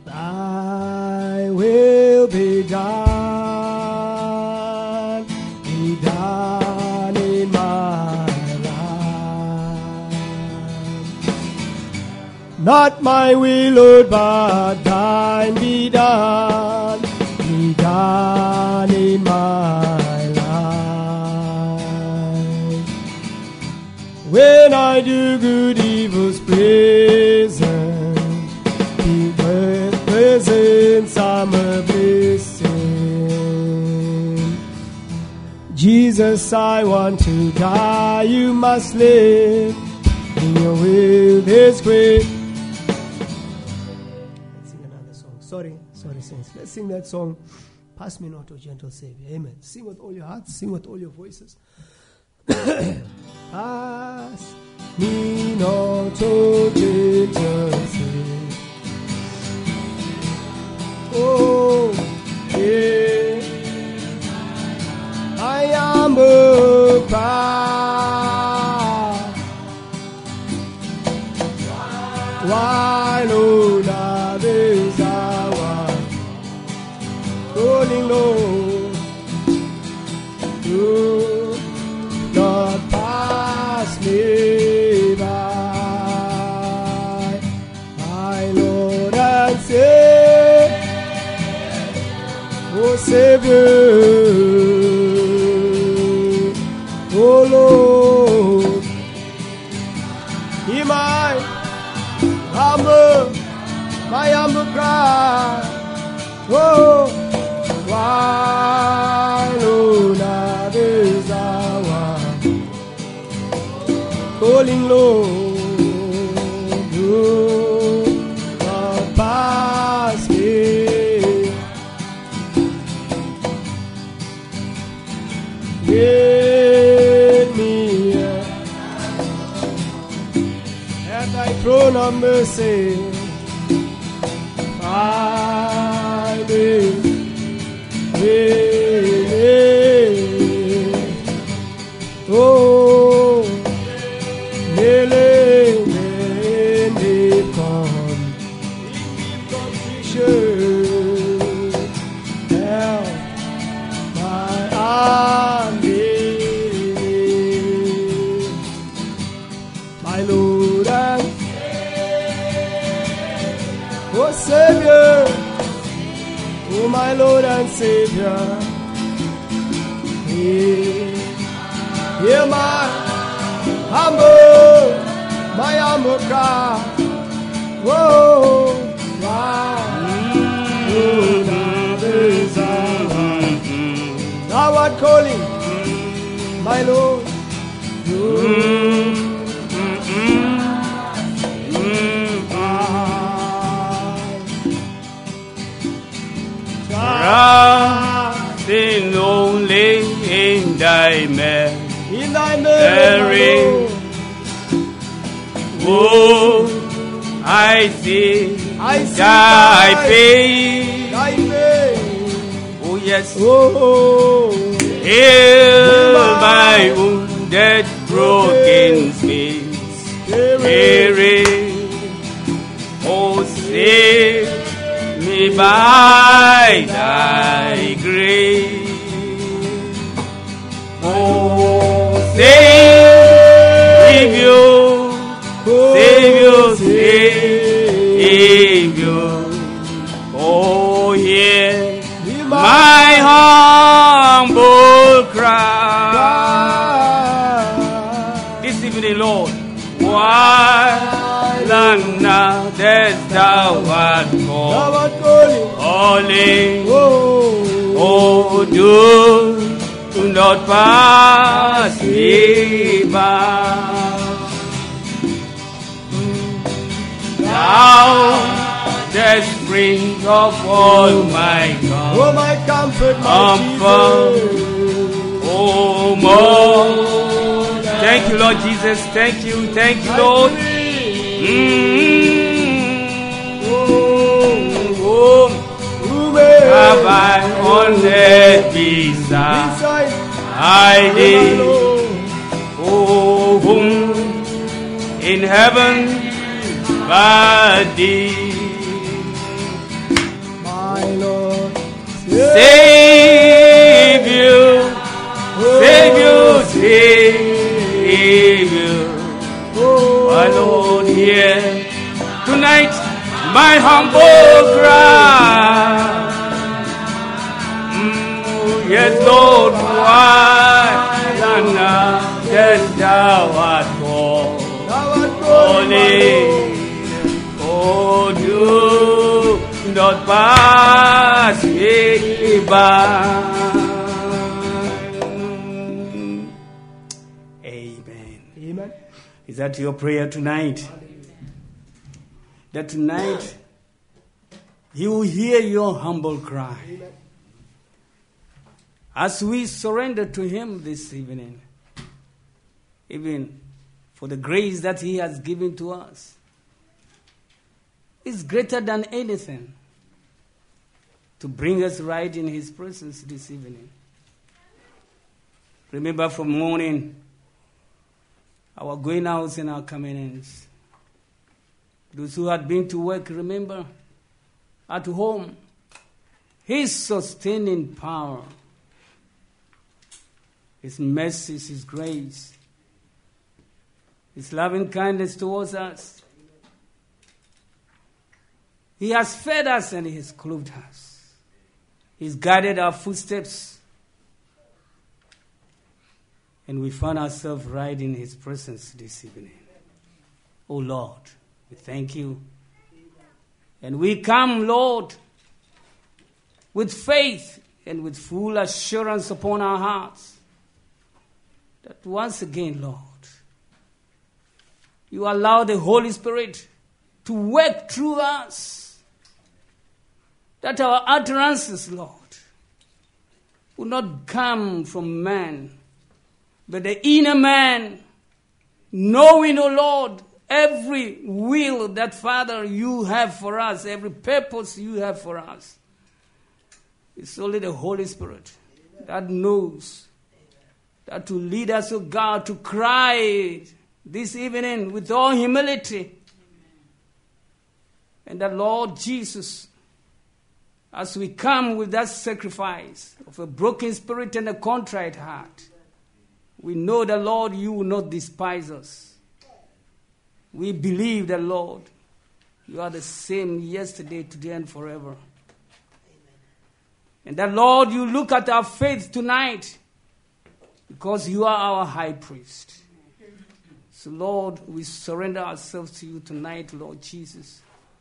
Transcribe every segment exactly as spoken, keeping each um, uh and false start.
Thy will be done, be done in my life. Not my will, Lord, but thine be done, be done in my life. When I do good, evil's present, be with presence, I'm a blessing. Jesus, I want to die, you must live. In your will is great. Let's sing another song. Sorry, sorry, saints. Let's sing that song. Pass me not, O gentle Savior. Amen. Sing with all your hearts, sing with all your voices. Pass me not, O gentle Savior. Oh, yeah. I am a proud. Why, Lord, others are calling, Lord. Do not pass me by, my Lord and Savior. Oh, Savior, oh Lord, hear my humble, my humble cry. Oh, why, Lord, others are calling, Lord, do not pass me. Get me at thy throne of mercy. Find me, oh, kneeling in deep contrition, help my unbelief, my Lord and oh Savior, oh my Lord and Savior, hear, hear my humble, my humble cry. Whoa, why, Lord, others are thou art calling, my Lord. Trusting only in thy mercy, In thy mercy, oh, I see, I see thy thy face, thy face. oh yes, Oh, heal my wounded, broken spirit, oh save me by thy grace. Oh, Savior, Savior, Savior, oh, hear my humble cry. This evening, Lord, while long now that thou art calling, oh, do do not pass me by. Thou, the spring of all my comfort, oh my comfort, my comfort, Jesus. oh more. Thank you, Lord Jesus. Thank you, thank you, Lord. Mm-hmm. Oh, oh. Have I on earth beside I did, oh, whom in heaven but thee. Savior, Savior, Savior. My Lord, hear tonight my humble cry. Mm, yes, Lord, why that thou art holy, oh, do not pass me by. Amen. Amen. Is that your prayer tonight? That tonight He will hear your humble cry. Amen. As we surrender to Him this evening, even for the grace that He has given to us, is greater than anything to bring us right in His presence this evening. Remember from morning, our going outs and our coming ins. Those who had been to work, remember, at home, His sustaining power, His mercy, His grace, His loving kindness towards us. He has fed us and He has clothed us. He's guided our footsteps. And we found ourselves right in His presence this evening. Oh Lord, we thank You. And we come, Lord, with faith and with full assurance upon our hearts that once again, Lord, You allow the Holy Spirit to work through us, that our utterances, Lord, will not come from man, but the inner man, knowing, O Lord, every will that, Father, You have for us, every purpose You have for us. It's only the Holy Spirit that knows, that will lead us, O God, to cry this evening with all humility. And that, Lord Jesus, as we come with that sacrifice of a broken spirit and a contrite heart, we know that, Lord, You will not despise us. We believe that, Lord, You are the same yesterday, today, and forever. Amen. And that, Lord, You look at our faith tonight because You are our high priest. So, Lord, we surrender ourselves to You tonight, Lord Jesus.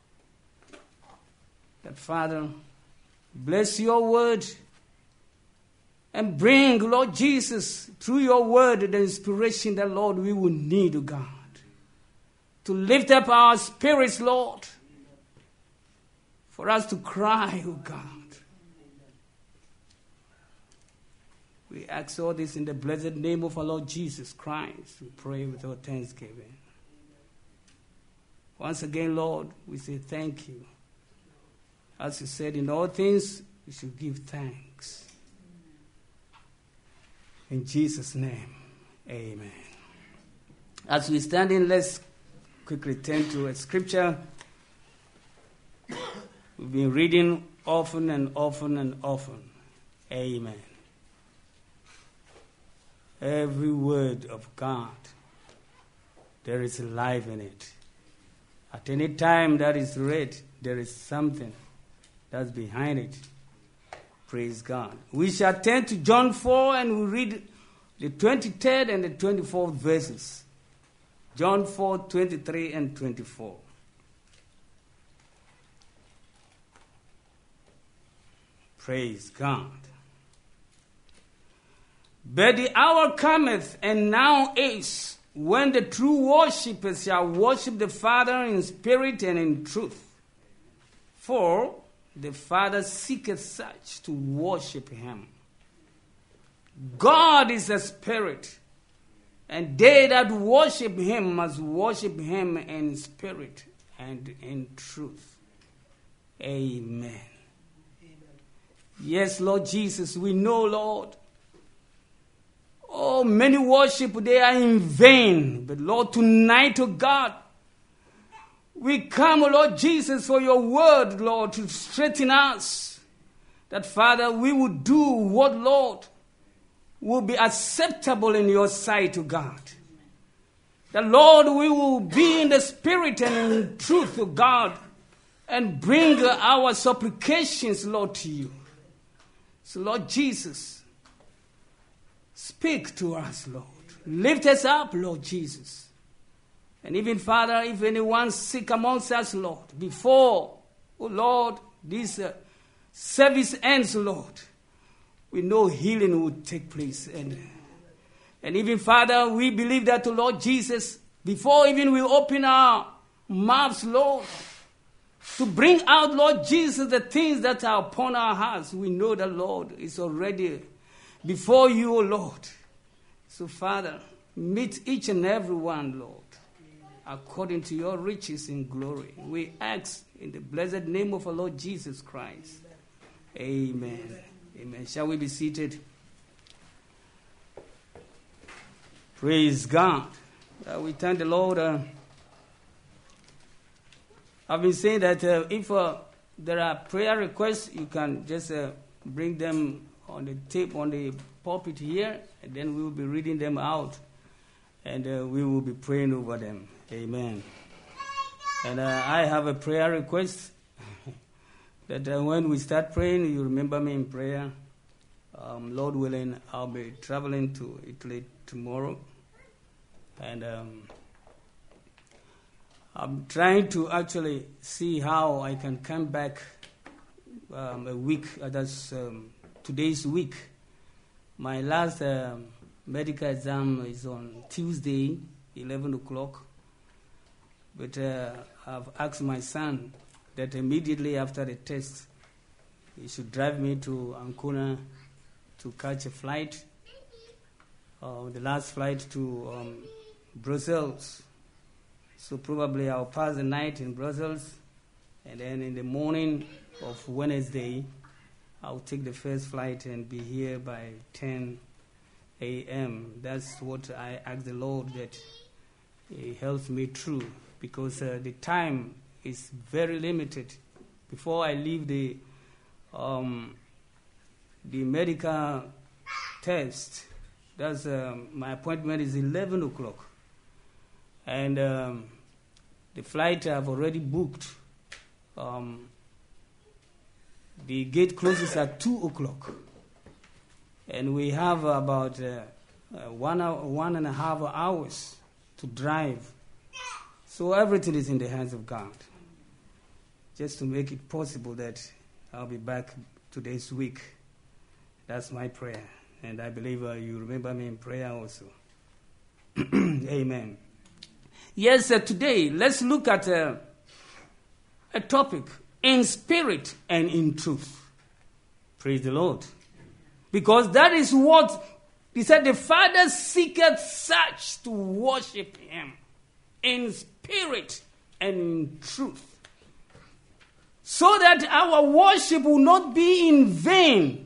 That, Father, bless Your word and bring, Lord Jesus, through Your word, the inspiration that, Lord, we will need, O God, to lift up our spirits, Lord, for us to cry, O God. We ask all this in the blessed name of our Lord Jesus Christ. We pray with our thanksgiving. Once again, Lord, we say thank You. As You said, in all things, we should give thanks. In Jesus' name, amen. As we stand in, let's quickly turn to a scripture we've been reading often and often and often. Amen. Every word of God, there is life in it. At any time that is read, there is something that's behind it. Praise God. We shall turn to John four and we read the twenty-third and the twenty-fourth verses. John four, twenty-three and twenty-four. Praise God. But the hour cometh, and now is, when the true worshippers shall worship the Father in spirit and in truth. For the Father seeketh such to worship Him. God is a spirit, and they that worship Him must worship Him in spirit and in truth. Amen. Amen. Yes, Lord Jesus, we know, Lord. Oh, many worship, they are in vain. But Lord, tonight, oh God, we come, oh Lord Jesus, for Your word, Lord, to straighten us. That, Father, we would do what, Lord, will be acceptable in your sight, to God. That, Lord, we will be in the spirit and in truth, to God, and bring our supplications, Lord, to you. So, Lord Jesus, speak to us, Lord. Lift us up, Lord Jesus. And even, Father, if anyone's sick amongst us, Lord, before, oh Lord, this uh, service ends, Lord, we know healing will take place. And, and even, Father, we believe that, Lord Jesus, before even we open our mouths, Lord, to bring out, Lord Jesus, the things that are upon our hearts, we know that, Lord, is already before you, O Lord. So, Father, meet each and every one, Lord, according to your riches in glory. We ask in the blessed name of our Lord Jesus Christ. Amen. Amen. Amen. Shall we be seated? Praise God. Uh, we thank the Lord. Uh, I've been saying that uh, if uh, there are prayer requests, you can just uh, bring them on the tape, on the pulpit here, and then we will be reading them out, and uh, we will be praying over them. Amen. And uh, I have a prayer request that uh, when we start praying, you remember me in prayer. Um, Lord willing, I'll be traveling to Italy tomorrow, and um, I'm trying to actually see how I can come back um, a week. Uh, that's um, today's week. My last um, medical exam is on Tuesday, eleven o'clock. But uh, I've asked my son that immediately after the test, he should drive me to Ancona to catch a flight, uh, the last flight to um, Brussels. So probably I'll pass the night in Brussels, and then in the morning of Wednesday, I'll take the first flight and be here by ten a.m. That's what I ask the Lord, that He helps me through, because uh, the time is very limited. Before I leave the um, the medical test, that's um, my appointment is eleven o'clock. And um, the flight I've already booked, um, the gate closes at two o'clock. And we have about uh, uh, one, hour, one and a half hours to drive. So everything is in the hands of God, just to make it possible that I'll be back today's week. That's my prayer. And I believe uh, you remember me in prayer also. Amen. Yes, uh, today, let's look at uh, a topic, in spirit and in truth. Praise the Lord. Because that is what, he said, the Father seeketh such to worship Him, in spirit and in truth. So that our worship will not be in vain.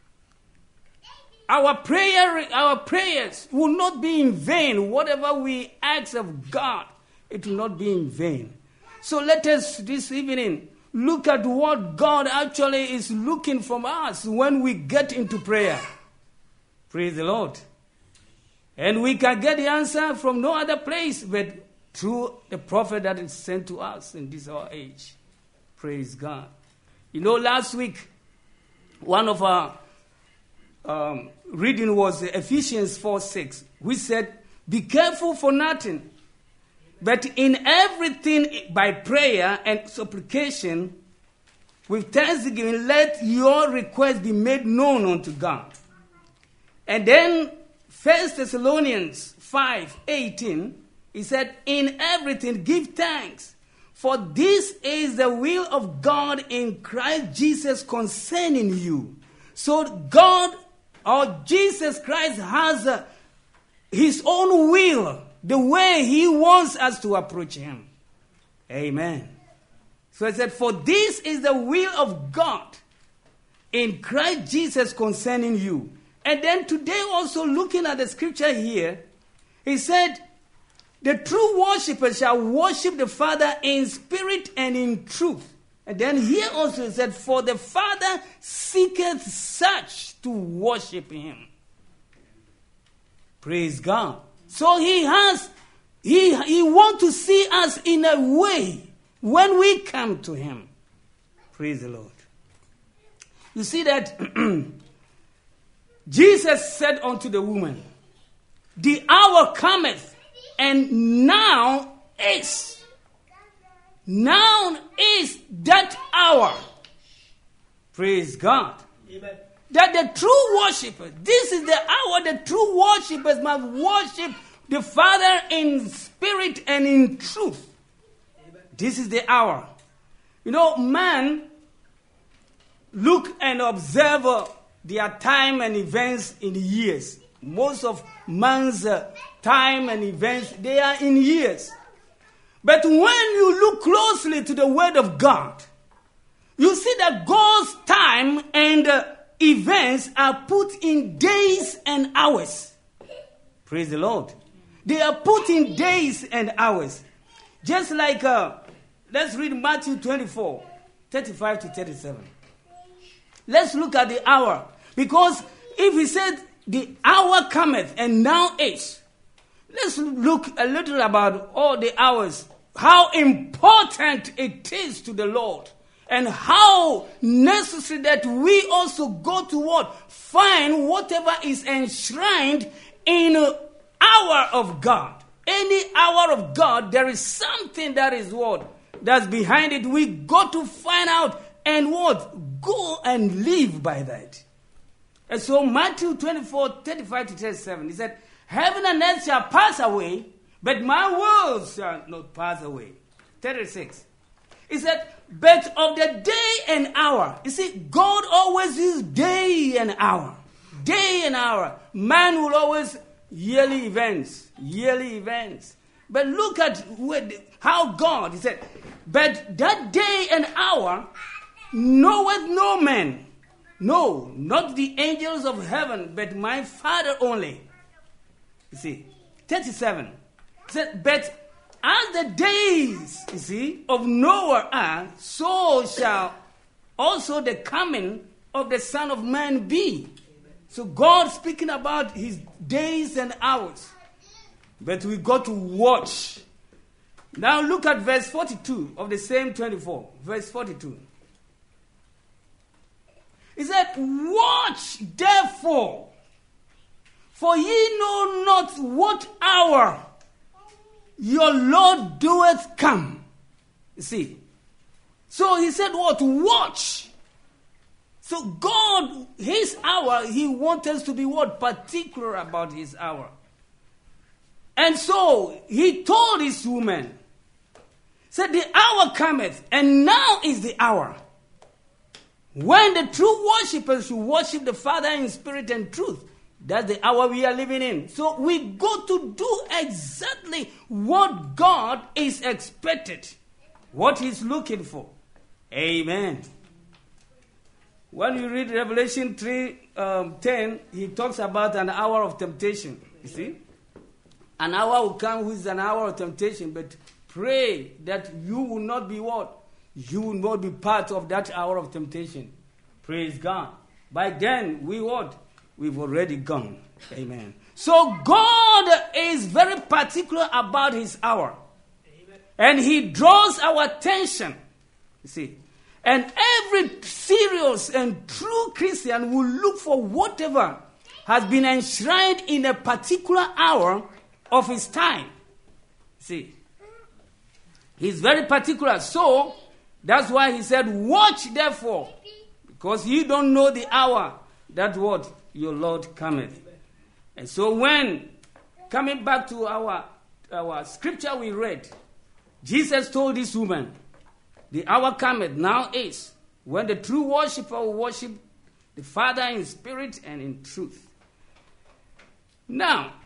Our prayer, our prayers will not be in vain. Whatever we ask of God, it will not be in vain. So let us this evening look at what God actually is looking from us when we get into prayer. Praise the Lord. And we can get the answer from no other place but through the prophet that is sent to us in this our age. Praise God. You know, last week, one of our Um, reading was Ephesians four six, which said, be careful for nothing, but in everything by prayer and supplication, with thanksgiving, let your requests be made known unto God. And then First Thessalonians five eighteen, he said, in everything give thanks, for this is the will of God in Christ Jesus concerning you. So God, or Jesus Christ, has uh, His own will, the way He wants us to approach Him. Amen. So I said, for this is the will of God in Christ Jesus concerning you. And then today also looking at the scripture here, he said, the true worshippers shall worship the Father in spirit and in truth. And then here also it said, for the Father seeketh such to worship him. Praise God. So he has, he, he wants to see us in a way when we come to him. Praise the Lord. You see that Jesus said unto the woman, the hour cometh, and now is. Now is that hour. Praise God. Amen. That the true worshippers, this is the hour the true worshippers must worship the Father in spirit and in truth. Amen. This is the hour. You know, man look and observe uh, their time and events in years. Most of man's uh, time and events, they are in years. But when you look closely to the Word of God, you see that God's time and uh, events are put in days and hours. Praise the Lord. They are put in days and hours. Just like, uh, let's read Matthew twenty-four, thirty-five to thirty-seven. Let's look at the hour. Because if he said, the hour cometh and now is, let's look a little about all the hours. How important it is to the Lord. And how necessary that we also go to what? Find whatever is enshrined in an hour of God. Any hour of God, there is something that is what? That's behind it. We got to find out and what? Go and live by that. And so Matthew twenty-four, thirty-five to thirty-seven, he said, heaven and earth shall pass away, but my words shall not pass away. thirty-six. He said, but of the day and hour. You see, God always uses day and hour. Day and hour. Man will always yearly events. Yearly events. But look at how God, he said, but that day and hour knoweth no man. No, not the angels of heaven, but my Father only. You see, thirty-seven. He said, but as the days, you see, of Noah are, so shall also the coming of the Son of Man be. So God speaking about his days and hours. But we got to watch. Now look at verse forty-two of the same twenty-four. Verse forty-two. He said, watch therefore, for ye know not what hour your Lord doeth come. You see. So he said what? Watch. So God, his hour, he wants us to be what? Particular about his hour. And so he told this woman, said the hour cometh, and now is the hour, when the true worshippers should worship the Father in spirit and truth. That's the hour we are living in. So we go to do exactly what God is expected, what he's looking for. Amen. When you read Revelation three ten, he talks about an hour of temptation. You see? An hour will come which is an hour of temptation, but pray that you will not be what? You will not be part of that hour of temptation. Praise God. By then, we what? We've already gone. Amen. So God is very particular about his hour. Amen. And he draws our attention. You see. And every serious and true Christian will look for whatever has been enshrined in a particular hour of his time. See. He's very particular. So, that's why he said, watch therefore, because you don't know the hour that what your Lord cometh. And so when, coming back to our, our scripture we read, Jesus told this woman, the hour cometh, now is, when the true worshiper will worship the Father in spirit and in truth. Now,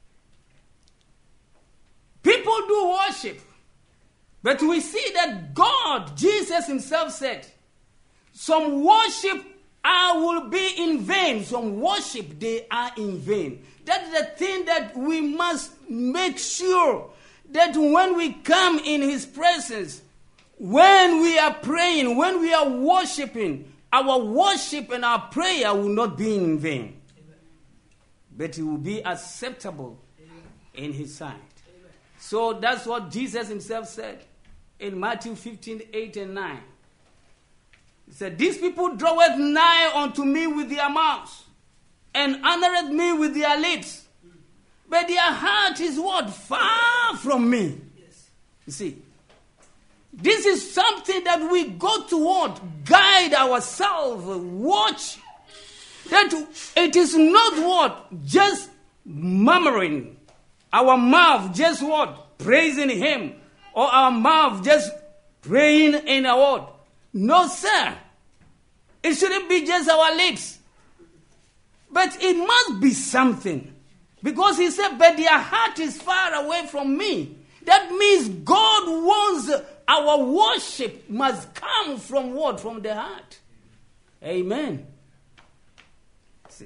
people do worship, but we see that God, Jesus himself said, some worship I will be in vain. Some worship, they are in vain. That is the thing that we must make sure that when we come in his presence, when we are praying, when we are worshiping, our worship and our prayer will not be in vain. Amen. But it will be acceptable Amen. In his sight. Amen. So that's what Jesus himself said in Matthew fifteen, eight and nine. He said, these people draweth nigh unto me with their mouths, and honoreth me with their lips. But their heart is what? Far from me. Yes. You see, this is something that we go toward, guide ourselves, watch. That it is not what? Just murmuring. Our mouth just what? Praising him. Or our mouth just praying in a word. No, sir. It shouldn't be just our lips. But it must be something. Because he said, but their heart is far away from me. That means God wants our worship must come from what? From the heart. Amen. See.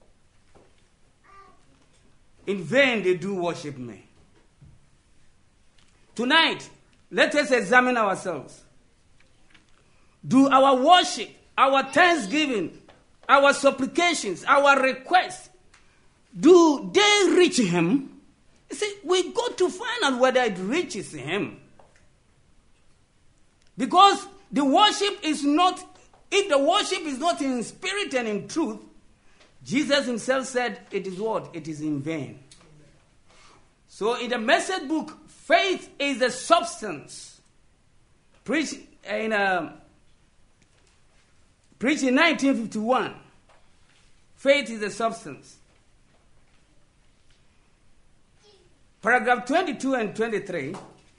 In vain they do worship me. Tonight, let us examine ourselves. Do our worship, our thanksgiving, our supplications, our requests, do they reach him? You see, we got to find out whether it reaches him. Because the worship is not, if the worship is not in spirit and in truth, Jesus himself said it is what? It is in vain. So in the message book, faith is the substance. Preach in, uh, preach in nineteen fifty-one. Faith is the substance. Paragraph twenty-two and twenty-three.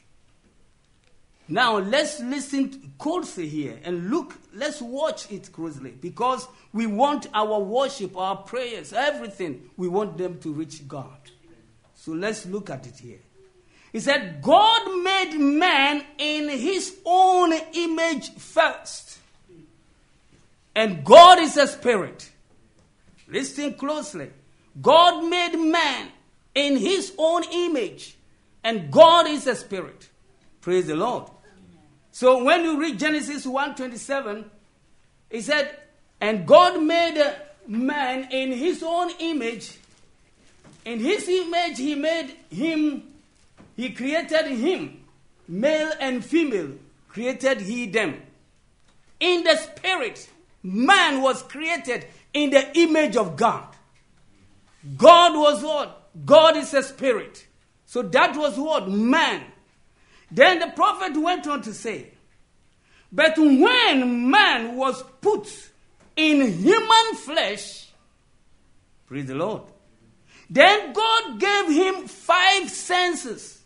Now let's listen closely here and look, let's watch it closely, because we want our worship, our prayers, everything, we want them to reach God. So let's look at it here. He said, God made man in his own image first. And God is a spirit. Listen closely. God made man in his own image, and God is a spirit. Praise the Lord. So when you read Genesis one twenty-seven, he said, and God made man in his own image. In his image he made him, he created him. Male and female created he them. In the spirit, man was created in the image of God. God was what? God is a spirit. So that was what? Man. Then the prophet went on to say, but when man was put in human flesh, praise the Lord, then God gave him five senses.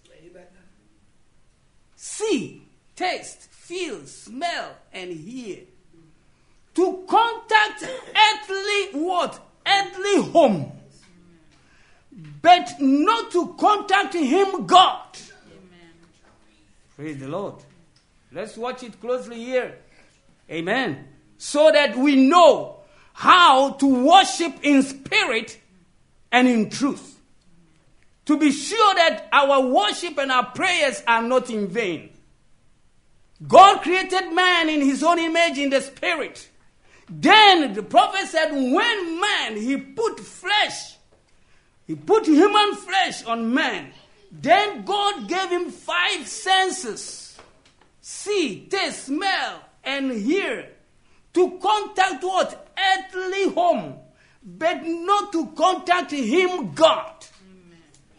See, taste, feel, smell, and hear. To contact earthly what? Earthly home. But not to contact him, God. Amen. Praise the Lord. Let's watch it closely here. Amen. So that we know how to worship in spirit and in truth. To be sure that our worship and our prayers are not in vain. God created man in his own image in the spirit. Then the prophet said, when man, he put flesh, he put human flesh on man, then God gave him five senses. See, taste, smell, and hear. To contact what? Earthly home. But not to contact him, God. Amen.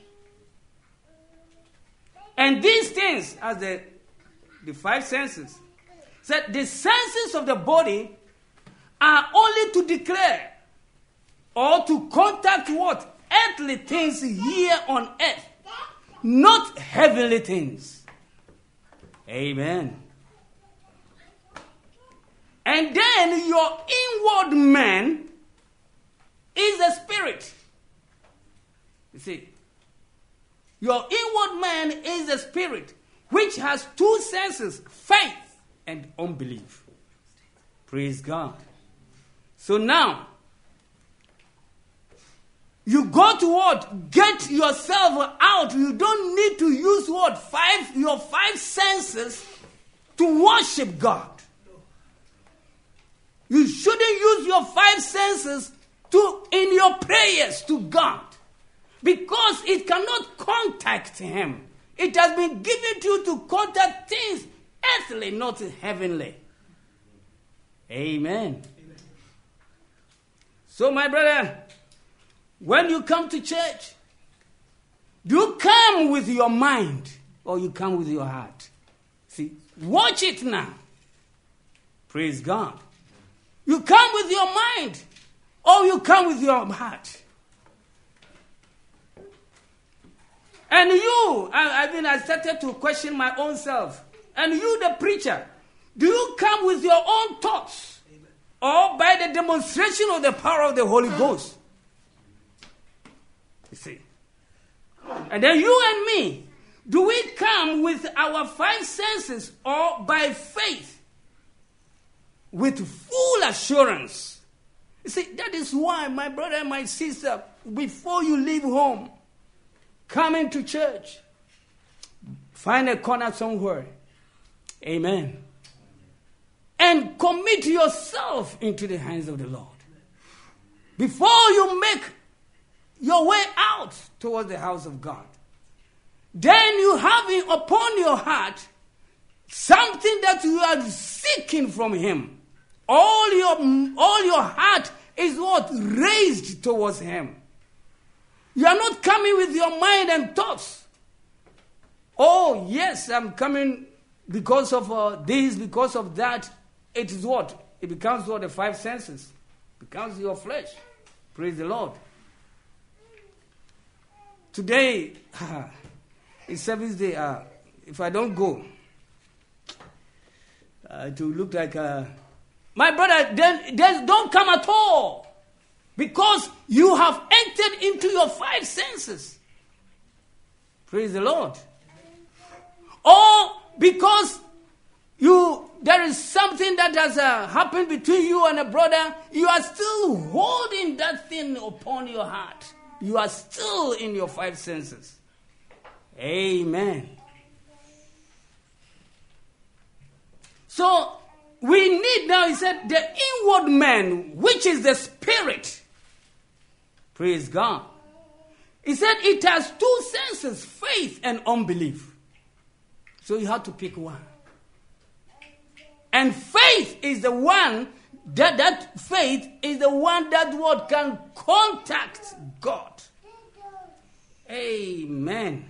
And these things, as the, the five senses, said the senses of the body are only to declare or to contact what? Earthly things here on earth, not heavenly things. Amen. And then your inward man is a spirit. You see, your inward man is a spirit which has two senses, faith and unbelief. Praise God. So now, you go to what? Get yourself out. You don't need to use what? Five, your five senses to worship God. You shouldn't use your five senses to in your prayers to God, because it cannot contact him. It has been given to you to contact things earthly, not heavenly. Amen. Amen. So, my brother, when you come to church, do you come with your mind or you come with your heart? See, watch it now. Praise God. You come with your mind or you come with your heart. And you, I, I mean, I started to question my own self. And you, the preacher, do you come with your own thoughts? Amen. Or by the demonstration of the power of the Holy Ghost? You see. And then you and me, do we come with our five senses or by faith? With full assurance. You see, that is why, my brother and my sister, before you leave home, come into church. Find a corner somewhere. Amen. And commit yourself into the hands of the Lord. Before you make your way out towards the house of God, then you have it upon your heart something that you are seeking from him. All your, all your heart is what? Raised towards him. You are not coming with your mind and thoughts. Oh, yes, I'm coming because of uh, this, because of that. It is what? It becomes what? The five senses. It becomes your flesh. Praise the Lord. Today, it's service day. Uh, if I don't go, uh, it will look like... Uh, my brother, then, then don't come at all. Because you have entered into your five senses. Praise the Lord. Or because you there is something that has uh, happened between you and a brother, you are still holding that thing upon your heart. You are still in your five senses. Amen. So, we need now, he said, the inward man, which is the spirit. Praise God. He said it has two senses, faith and unbelief. So you have to pick one. And faith is the one, that, that faith is the one that what can contact God. Amen.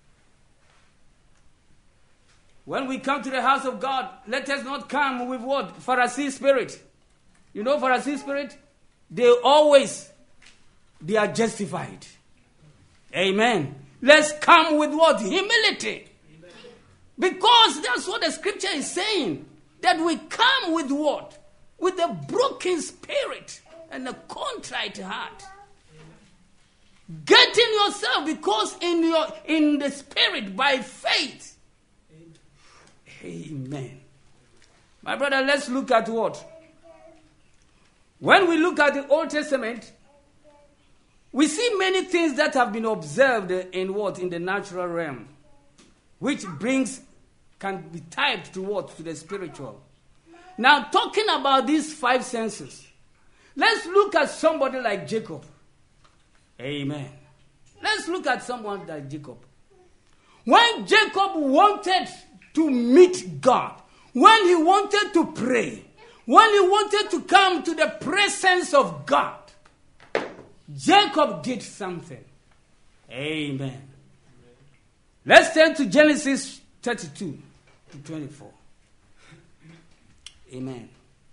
When we come to the house of God, let us not come with what? Pharisee spirit. You know Pharisee spirit? They always, they are justified. Amen. Let's come with what? Humility. Amen. Because that's what the scripture is saying. That we come with what? With a broken spirit and a contrite heart. Amen. Getting yourself, because in your in the spirit by faith. Amen. My brother, let's look at what? When we look at the Old Testament, we see many things that have been observed in what? In the natural realm. Which brings, can be typed to what? To the spiritual. Now, talking about these five senses, let's look at somebody like Jacob. Amen. Let's look at someone like Jacob. When Jacob wanted to meet God, when he wanted to pray, when he wanted to come to the presence of God, Jacob did something. Amen. Let's turn to Genesis thirty-two to twenty-four. Amen.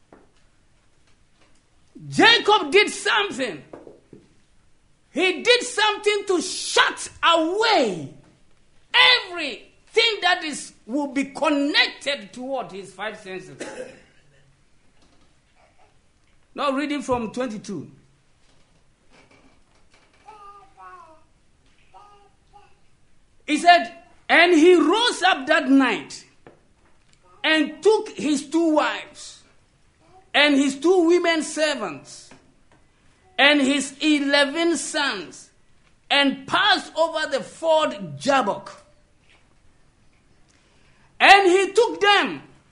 Jacob did something. He did something to shut away everything that is will be connected to what? His five senses. Now reading from twenty-two. He said, and he rose up that night and took his two wives and his two women servants and his eleven sons and passed over the ford Jabbok. And he took them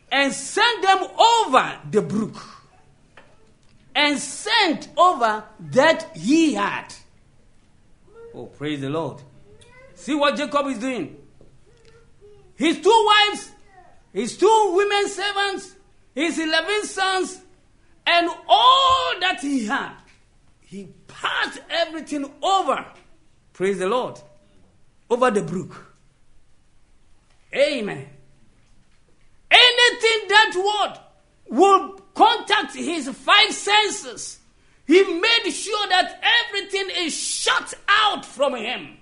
and sent them over the brook, and sent over that he had. Oh, praise the Lord. See what Jacob is doing. His two wives, his two women servants, his eleven sons, and all that he had, he passed everything over. Praise the Lord. Over the brook. Amen. Anything that word will contact his five senses, he made sure that everything is shut out from him.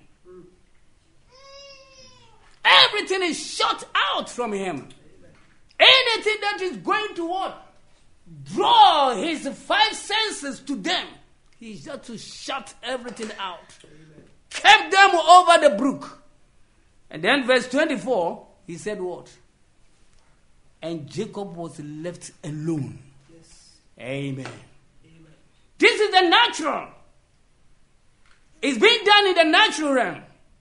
Everything is shut out from him. Anything that is going to what? Draw his five senses to them, he's just to shut everything out. Kept them over the brook. And then verse twenty-four, he said what? And Jacob was left alone. Yes. Amen. Amen. This is the natural. It's being done in the natural realm.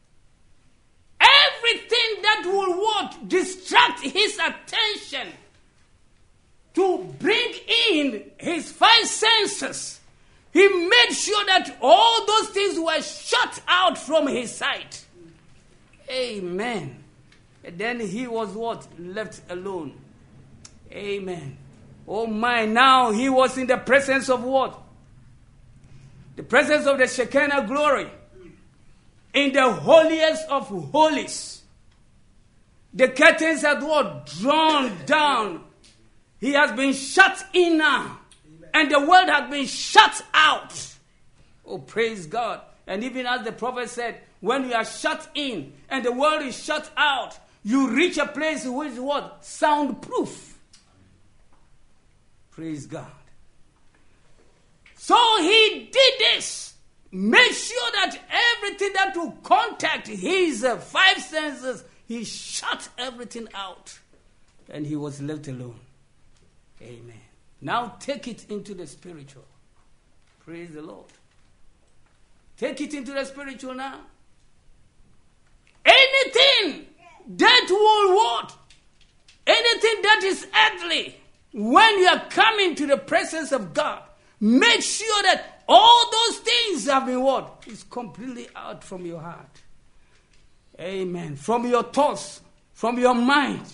Everything that will what? Distract his attention to bring in his five senses. He made sure that all those things were shut out from his sight. Amen. And then he was what? Left alone. Amen. Oh my, now he was in the presence of what? The presence of the Shekinah glory. In the holiest of holies. The curtains had what? Drawn down. He has been shut in now. And the world has been shut out. Oh, praise God. And even as the prophet said, when you are shut in and the world is shut out, you reach a place which is what? Soundproof. Praise God. So he did this. Make sure that everything that will contact his uh, five senses, he shut everything out. And he was left alone. Amen. Now take it into the spiritual. Praise the Lord. Take it into the spiritual now. Anything that will what? Anything that is earthly, when you are coming to the presence of God, make sure that all those things have been what? It's completely out from your heart. Amen. From your thoughts, from your mind.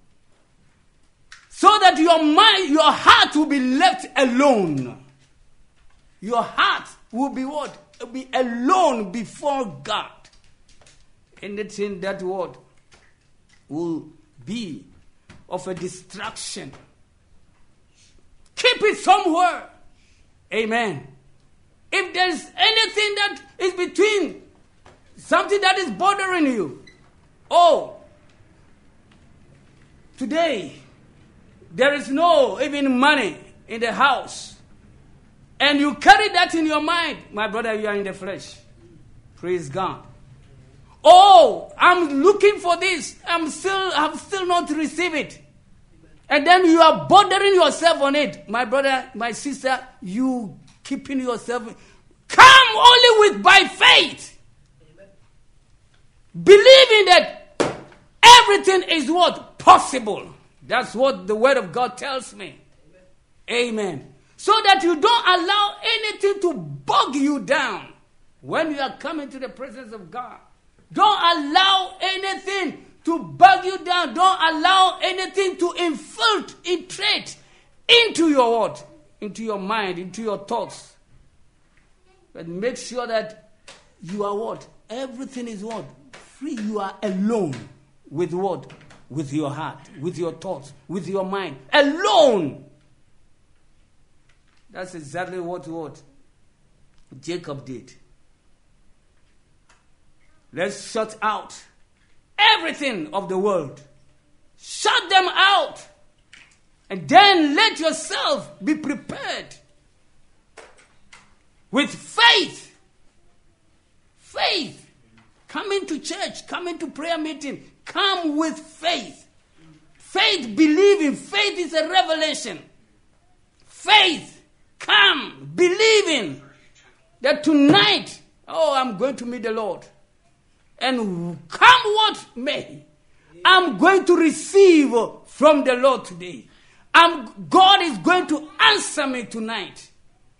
So that your mind, your heart will be left alone. Your heart will be what? Will be alone before God. Anything that what? Will be of a distraction. Keep it somewhere. Amen. If there's anything that is between, something that is bothering you, oh, today, there is no even money in the house. And you carry that in your mind. My brother, you are in the flesh. Praise God. Oh, I'm looking for this. I'm still, I've still not received it. And then you are bothering yourself on it. My brother, my sister, you keeping yourself. Come only with by faith. Believing that everything is what? Possible. That's what the word of God tells me. Amen. Amen. So that you don't allow anything to bog you down when you are coming to the presence of God. Don't allow anything to bog you down. Don't allow anything to infiltrate into your what? Into your mind, into your thoughts. But make sure that you are what? Everything is what? Free. You are alone with what? With your heart, with your thoughts, with your mind. Alone. That's exactly what, what Jacob did. Let's shut out everything of the world. Shut them out. And then let yourself be prepared with faith. Faith. Come into church. Come into prayer meeting. Come with faith. Faith, believing. Faith is a revelation. Faith. Come, believing that tonight, oh, I'm going to meet the Lord. And come what may, I'm going to receive from the Lord today. I'm, God is going to answer me tonight.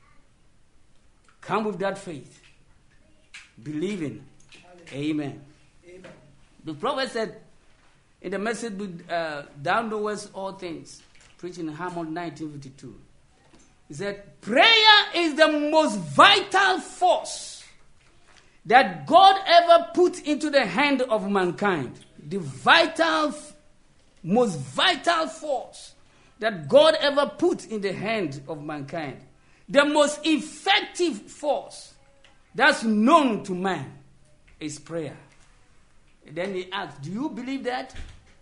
Come with that faith. Believing. Amen. Amen. The prophet said in the message with uh, Down the West All Things, preaching in Hammond nineteen fifty-two, he said, prayer is the most vital force that God ever put into the hand of mankind. The vital, most vital force that God ever put in the hand of mankind. The most effective force that's known to man is prayer. And then he asked, do you believe that?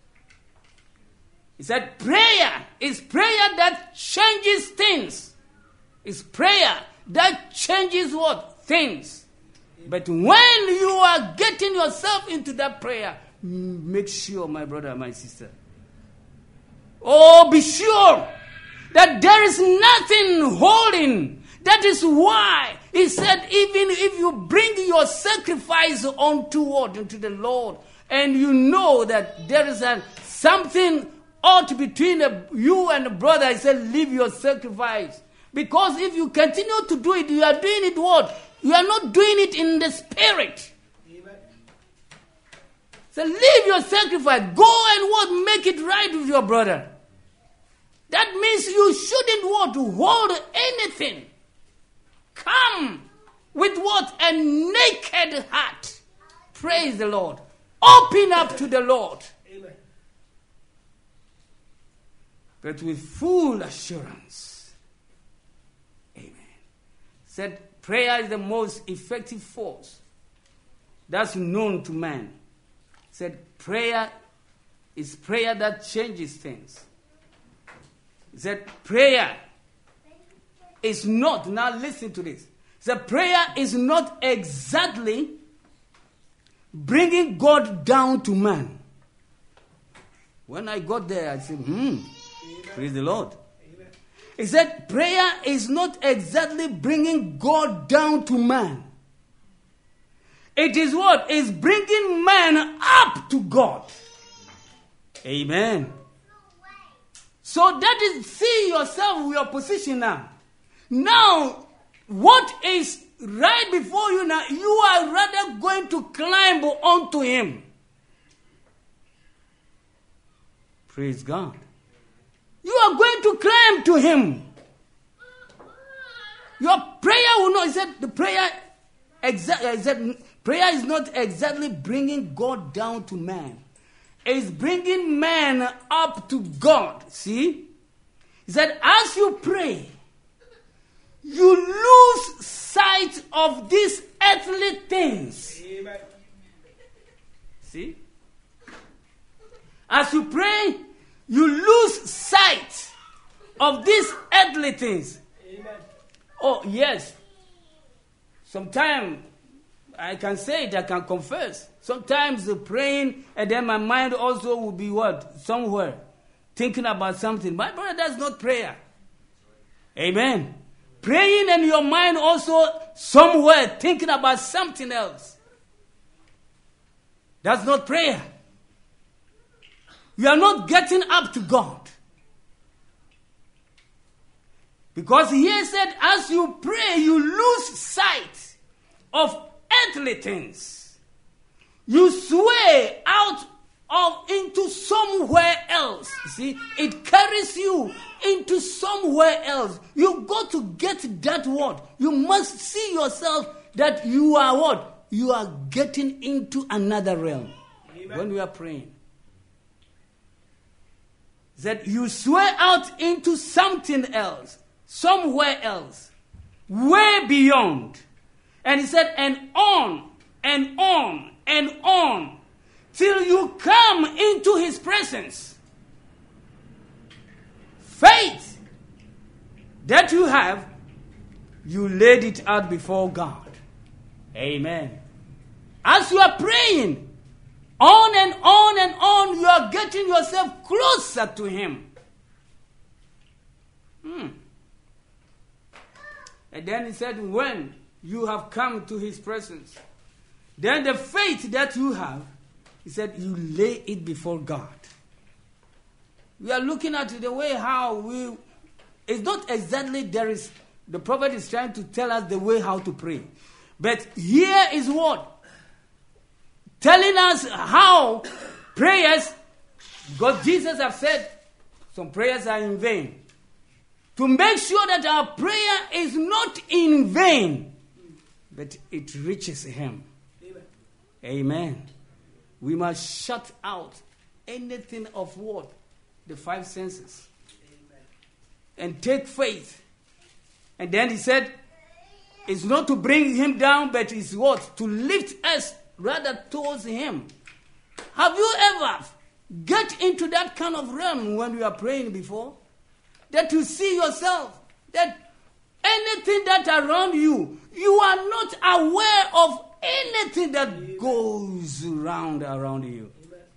He said, prayer is prayer that changes things. It's prayer that changes what? Things. But when you are getting yourself into that prayer, make sure, my brother and my sister, oh, be sure that there is nothing holding. That is why he said, even if you bring your sacrifice unto what? Unto the Lord, and you know that there is a, something ought between a, you and the brother, he said, leave your sacrifice. Because if you continue to do it, you are doing it what? You are not doing it in the spirit. Amen. So leave your sacrifice. Go and what? Make it right with your brother. That means you shouldn't want to hold anything. Come with what? A naked heart. Praise the Lord. Open up to the Lord. Amen. But with full assurance. Amen. Said prayer is the most effective force that's known to man. Said prayer is prayer that changes things. Said prayer is not, now listen to this. The prayer is not exactly bringing God down to man. When I got there, I said, hmm, Amen. Praise the Lord. Amen. He said prayer is not exactly bringing God down to man. It is what? It's bringing man up to God. Amen. So that is, see yourself with your position now. Now, what is right before you now, you are rather going to climb onto him. Praise God. You are going to climb to him. Your prayer will not, he said, the prayer, exa- he said, prayer is not exactly bringing God down to man. It's bringing man up to God. See? He said, as you pray, you lose sight of these earthly things. Amen. See? As you pray, you lose sight of these earthly things. Amen. Oh, yes. Sometimes, I can say it, I can confess. Sometimes the praying, and then my mind also will be what? Somewhere. Thinking about something. My brother, that's not prayer. Amen. Praying and your mind also somewhere thinking about something else. That's not prayer. You are not getting up to God. Because here said, as you pray, you lose sight of earthly things. You sway out of into somewhere else. You see, it carries you into somewhere else. You got to get that word. You must see yourself that you are what? You are getting into another realm. Amen. When we are praying. That you sway out into something else. Somewhere else. Way beyond. And he said, and on, and on, and on. Till you come into his presence. Faith that you have, you laid it out before God. Amen. As you are praying, on and on and on, you are getting yourself closer to him. Hmm. And then he said, when you have come to his presence, then the faith that you have, He said, you lay it before God. We are looking at the way how we, it's not exactly there is, the prophet is trying to tell us the way how to pray. But here is what? Telling us how prayers, because Jesus has said some prayers are in vain. To make sure that our prayer is not in vain, but it reaches him. Amen. Amen. We must shut out anything of what? The five senses. Amen. And take faith. And then he said, it's not to bring him down, but it's what? To lift us rather towards him. Have you ever get into that kind of realm when you are praying before? That you see yourself, that anything that around you, you are not aware of anything that goes around around you.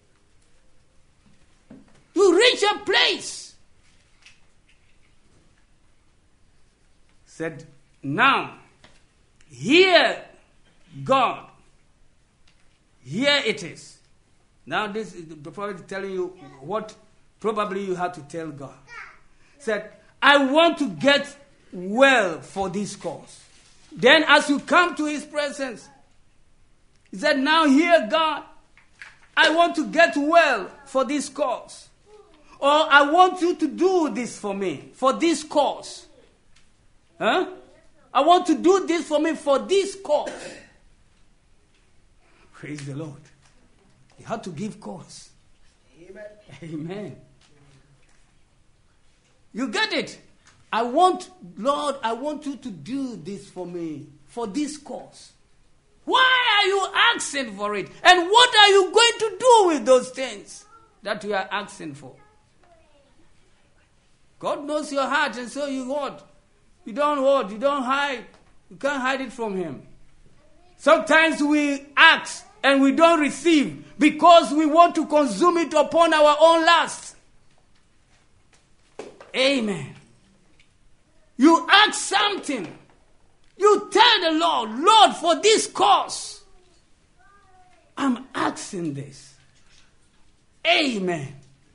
You reach a place. Said, now, here, God, here it is. Now this is the prophet telling you what probably you have to tell God. Said, I want to get well for this cause. Then as you come to his presence, he said, now here, God, I want to get well for this cause. Or I want you to do this for me, for this cause. Huh? I want to do this for me for this cause. Praise the Lord. You have to give cause. Amen. Amen. You get it? I want, Lord, I want you to do this for me, for this cause. Why are you asking for it? And what are you going to do with those things that you are asking for? God knows your heart, and so you what? You don't what? You don't hide. You can't hide it from him. Sometimes we ask and we don't receive because we want to consume it upon our own lust. Amen. You ask something. You tell the Lord, Lord, for this cause, I'm asking this. Amen.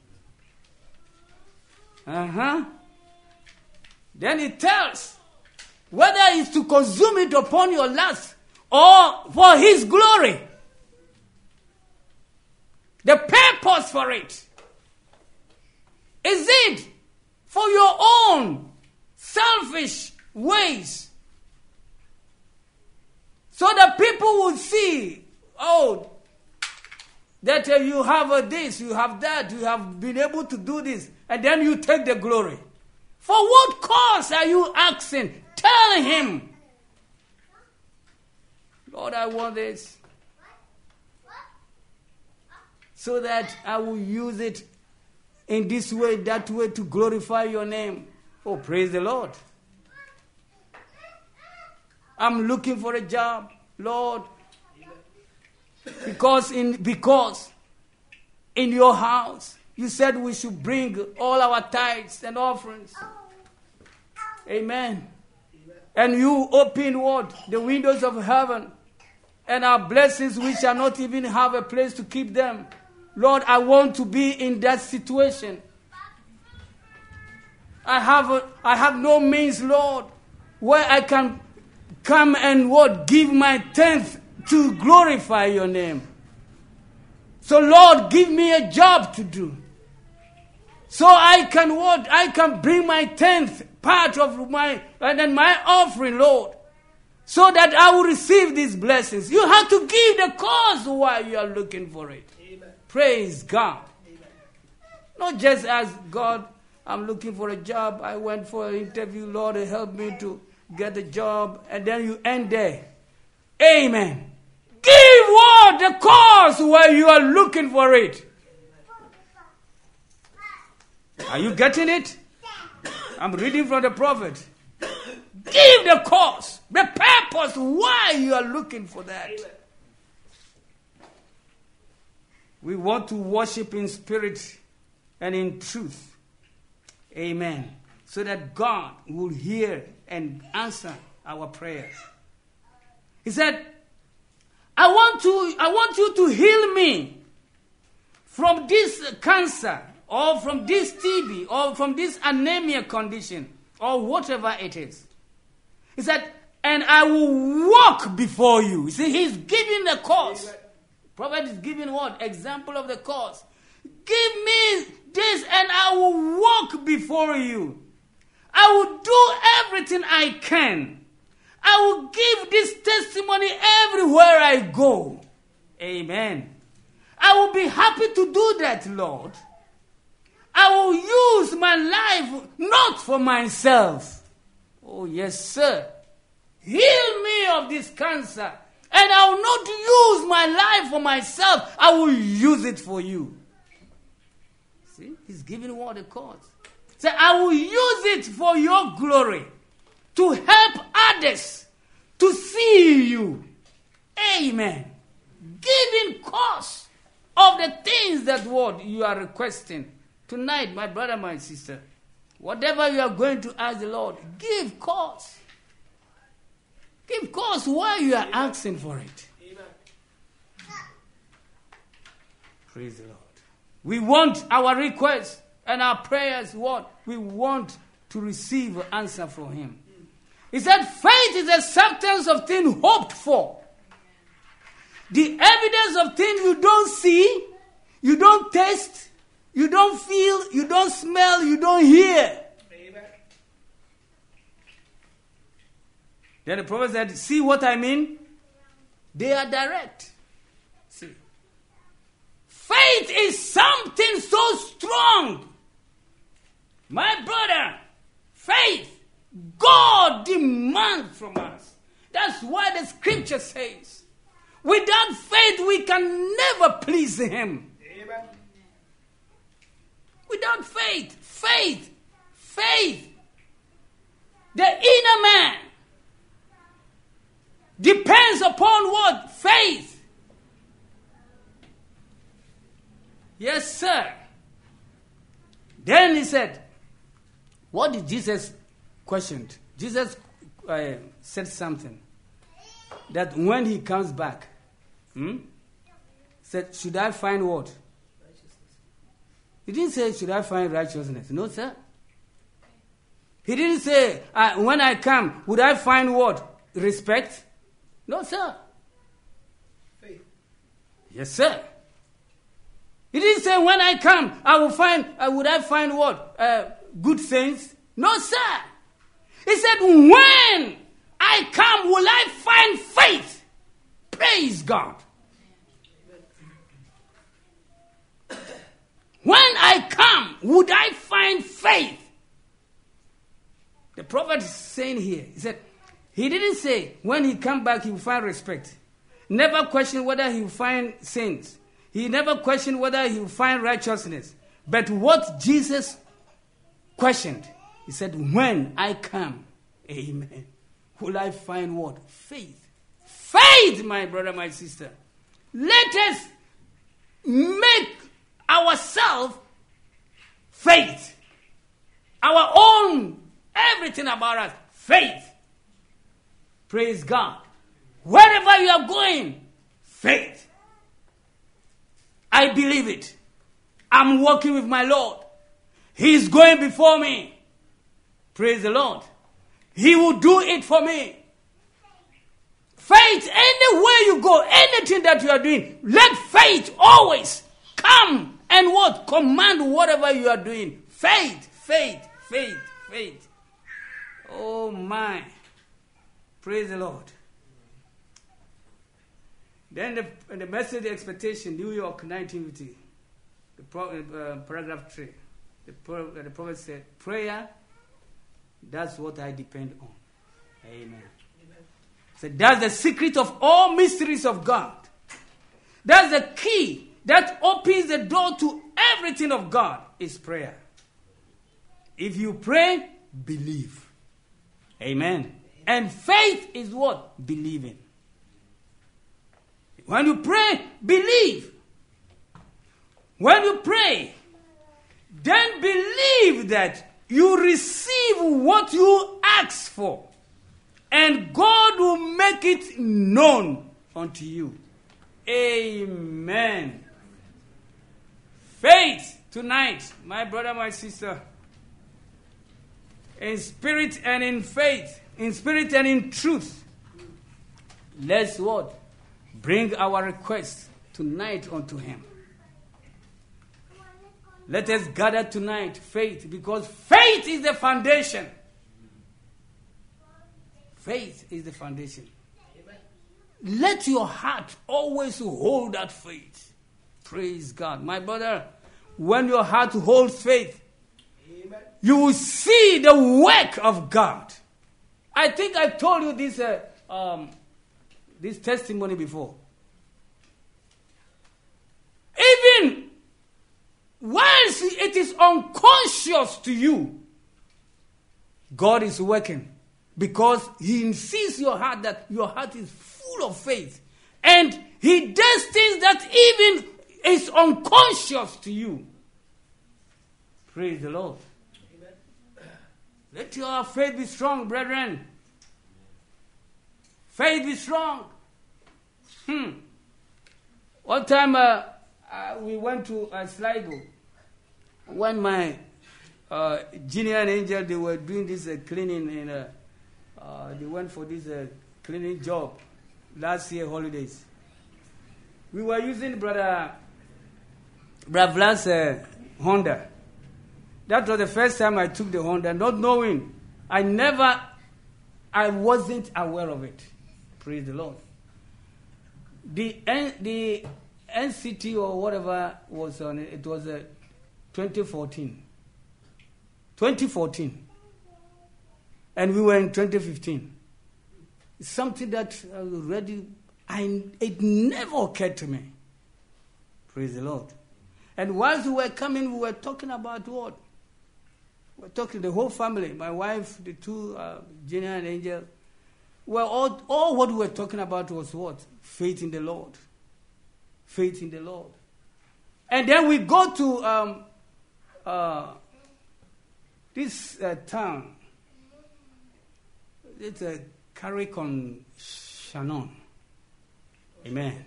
Uh-huh. Then it tells whether it's to consume it upon your lust or for his glory. The purpose for it. Is it for your own selfish ways? So that people will see, oh, that uh, you have uh, this, you have that, you have been able to do this, and then you take the glory. For what cause are you asking? Tell him, Lord, I want this, so that I will use it in this way, that way, to glorify your name. Oh, praise the Lord. I'm looking for a job, Lord. Because in because in your house, you said we should bring all our tithes and offerings. Amen. Amen. And you open what? The windows of heaven. And our blessings, we shall not even have a place to keep them. Lord, I want to be in that situation. I have a, I have no means, Lord, where I can come and what? Give my tenth to glorify your name. So Lord, give me a job to do. So I can what? I can bring my tenth part of my, and then my offering, Lord. So that I will receive these blessings. You have to give the cause why you are looking for it. Amen. Praise God. Amen. Not just as God, I'm looking for a job. I went for an interview. Lord, help me to get a job. And then you end there. Amen. Give what? The cause where you are looking for it. Are you getting it? I'm reading from the prophet. Give the cause, the purpose why you are looking for that. We want to worship in spirit and in truth. Amen. So that God will hear and answer our prayers. He said, I want to, I want you to heal me from this cancer, or from this T B, or from this anemia condition, or whatever it is. He said, and I will walk before you. You see, he's giving the cause. Prophet is giving what? Example of the cause. Give me this and I will walk before you. I will do everything I can. I will give this testimony everywhere I go. Amen. I will be happy to do that, Lord. I will use my life not for myself. Oh, yes, sir. Heal me of this cancer. And I will not use my life for myself. I will use it for you. See, he's giving what it costs. Say, I will use it for your glory. To help others to see you. Amen. Giving cause of the things that what you are requesting. Tonight, my brother, my sister, whatever you are going to ask the Lord, give cause. Give cause why you are asking for it. Amen. Praise the Lord. We want our requests and our prayers, what? We want to receive an answer from him. He said, faith is the substance of things hoped for. The evidence of things you don't see, you don't taste, you don't feel, you don't smell, you don't hear. Amen. Then the prophet said, see what I mean? They are direct. See. Faith is something so strong. My brother, faith, God demands from us. That's why the scripture says, without faith we can never please him. Amen. Without faith, faith, faith, the inner man depends upon what? Faith. Yes, sir. Then he said, what did Jesus question? Jesus uh, said something. That when he comes back, hmm, said, should I find what? Righteousness. He didn't say, should I find righteousness? No, sir. He didn't say, uh, when I come, would I find what? Respect? No, sir. Faith. Yes, sir. He didn't say, when I come, I will find, uh, would I find what? Uh, good things? No, sir. He said, when I come, will I find faith? Praise God. When I come, would I find faith? The prophet is saying here, he said, he didn't say when he come back he will find respect. Never question whether he will find sins. He never questioned whether he will find righteousness. But what Jesus questioned, he said, when I come, amen, will I find what? Faith. Faith, my brother, my sister. Let us make ourselves faith. Our own, everything about us, faith. Praise God. Wherever you are going, faith. I believe it. I'm walking with my Lord. He is going before me. Praise the Lord. He will do it for me. Faith, anywhere you go, anything that you are doing, let faith always come and what? Command whatever you are doing. Faith, faith, faith, faith. Oh my. Praise the Lord. Then the, the message expectation, New York, nineteen fifty, the pro, uh, paragraph three. The, pro, uh, the prophet said, prayer, that's what I depend on. Amen. So that's the secret of all mysteries of God. That's the key that opens the door to everything of God is prayer. If you pray, believe. Amen. And faith is what? Believing. When you pray, believe. When you pray, then believe that you receive what you ask for. And God will make it known unto you. Amen. Faith tonight, my brother, my sister. In spirit and in faith. In spirit and in truth. Let's what? Bring our request tonight unto him. Let us gather tonight, faith, because faith is the foundation. Faith is the foundation. Amen. Let your heart always hold that faith. Praise God. My brother, when your heart holds faith, amen, you will see the work of God. I think I told you this, uh, um, this testimony before. Even whilst it is unconscious to you, God is working. Because he sees your heart, that your heart is full of faith. And he does things that even is unconscious to you. Praise the Lord. Amen. Let your faith be strong, brethren. Faith be strong. Hmm. One time uh, uh, we went to uh, Sligo. When my uh, Genia and Angel, they were doing this uh, cleaning in a... Uh, they went for this uh, cleaning job last year holidays. We were using brother Brother Vlad's uh, Honda. That was the first time I took the Honda, not knowing. I never, I wasn't aware of it. Praise the Lord. The N, the N C T or whatever was on it. It was uh, twenty fourteen. twenty fourteen. And we were in twenty fifteen. Something that already, I, it never occurred to me. Praise the Lord. And whilst we were coming, we were talking about what? We were talking, the whole family, my wife, the two, uh, Genia and Angel. Well, all, all what we were talking about was what? Faith in the Lord. Faith in the Lord. And then we go to um, uh, this uh, town. It's a Carrick-on-Shannon. Amen.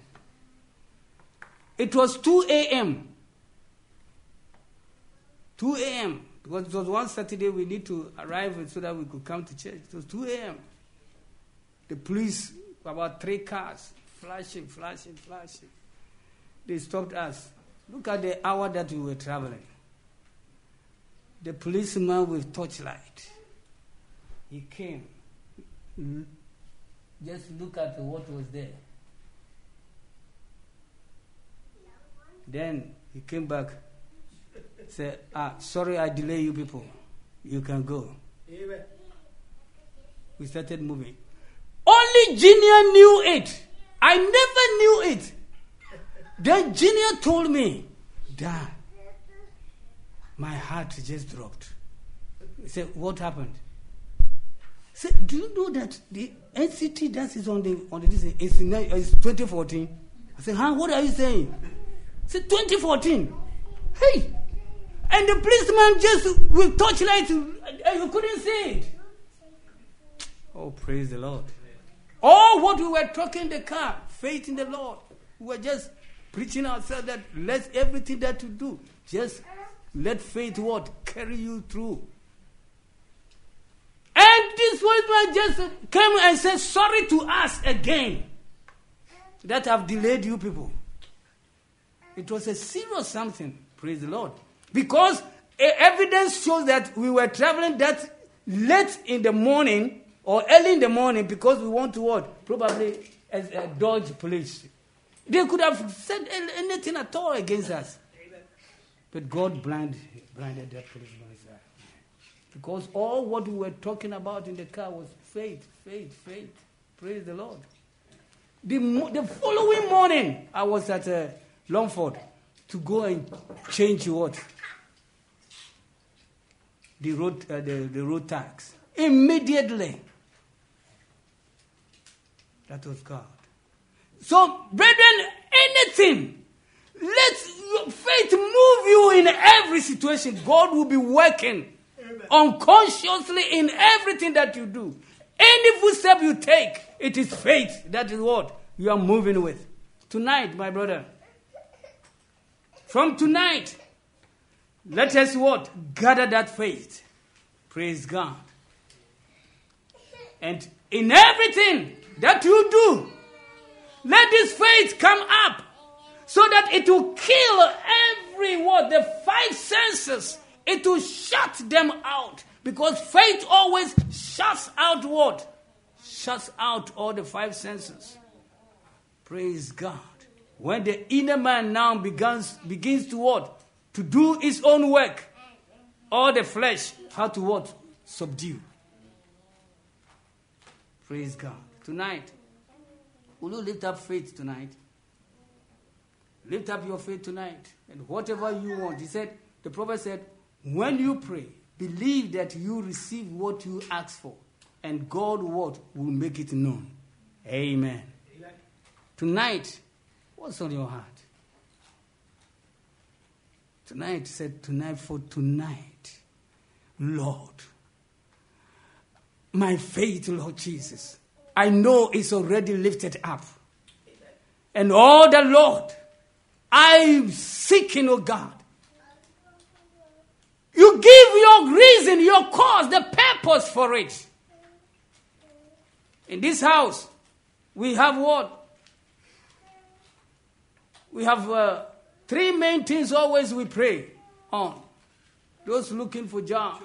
It was two a.m. two a.m. Because it was one Saturday we need to arrive so that we could come to church. It was two a.m. The police, about three cars, flashing, flashing, flashing. They stopped us. Look at the hour that we were traveling. The policeman with torchlight. He came. Just look at what was there. Then he came back. Said, ah, sorry I delay you people. You can go. Amen. We started moving. Only Genia knew it. I never knew it. Then Genia told me, Dad, my heart just dropped. He said, what happened? Say, do you know that the N C T that is on the on the this is is twenty fourteen? I said, huh? What are you saying? I said, twenty fourteen. Hey, and the policeman just with torchlight, you couldn't see it. Oh, praise the Lord! All what we were talking in the car, faith in the Lord. We were just preaching ourselves that let everything that you do, just let faith what carry you through. And this policeman just came and said, sorry to us again that I've delayed you people. It was a serious something, praise the Lord. Because evidence shows that we were traveling that late in the morning or early in the morning because we want to what? Probably as a dodge police. They could have said anything at all against us. But God blinded, blinded that policeman. Because all what we were talking about in the car was faith, faith, faith. Praise the Lord. The, the following morning, I was at uh, Longford to go and change what? The road, uh, the, the road tax. Immediately. That was God. So, brethren, anything, let your faith move you in every situation. God will be working unconsciously in everything that you do. Any footstep you take, it is faith. That is what you are moving with. Tonight, my brother, from tonight, Let us what? Gather that faith. Praise God. And in everything that you do, let this faith come up so that it will kill every word, the five senses. It will shut them out. Because faith always shuts out what? Shuts out all the five senses. Praise God. When the inner man now begins, begins to what? To do his own work. All the flesh, how to what? Subdue. Praise God. Tonight, will you lift up faith tonight? Lift up your faith tonight. And whatever you want. He said, the prophet said, when you pray, believe that you receive what you ask for. And God what? Will make it known. Amen. Amen. Tonight, what's on your heart? Tonight, said tonight for tonight. Lord, my faith, Lord Jesus, I know it's already lifted up. Amen. And all the Lord, I'm seeking, oh God. You give your reason, your cause, the purpose for it. In this house, we have what? We have uh, three main things always we pray on. Those looking for job.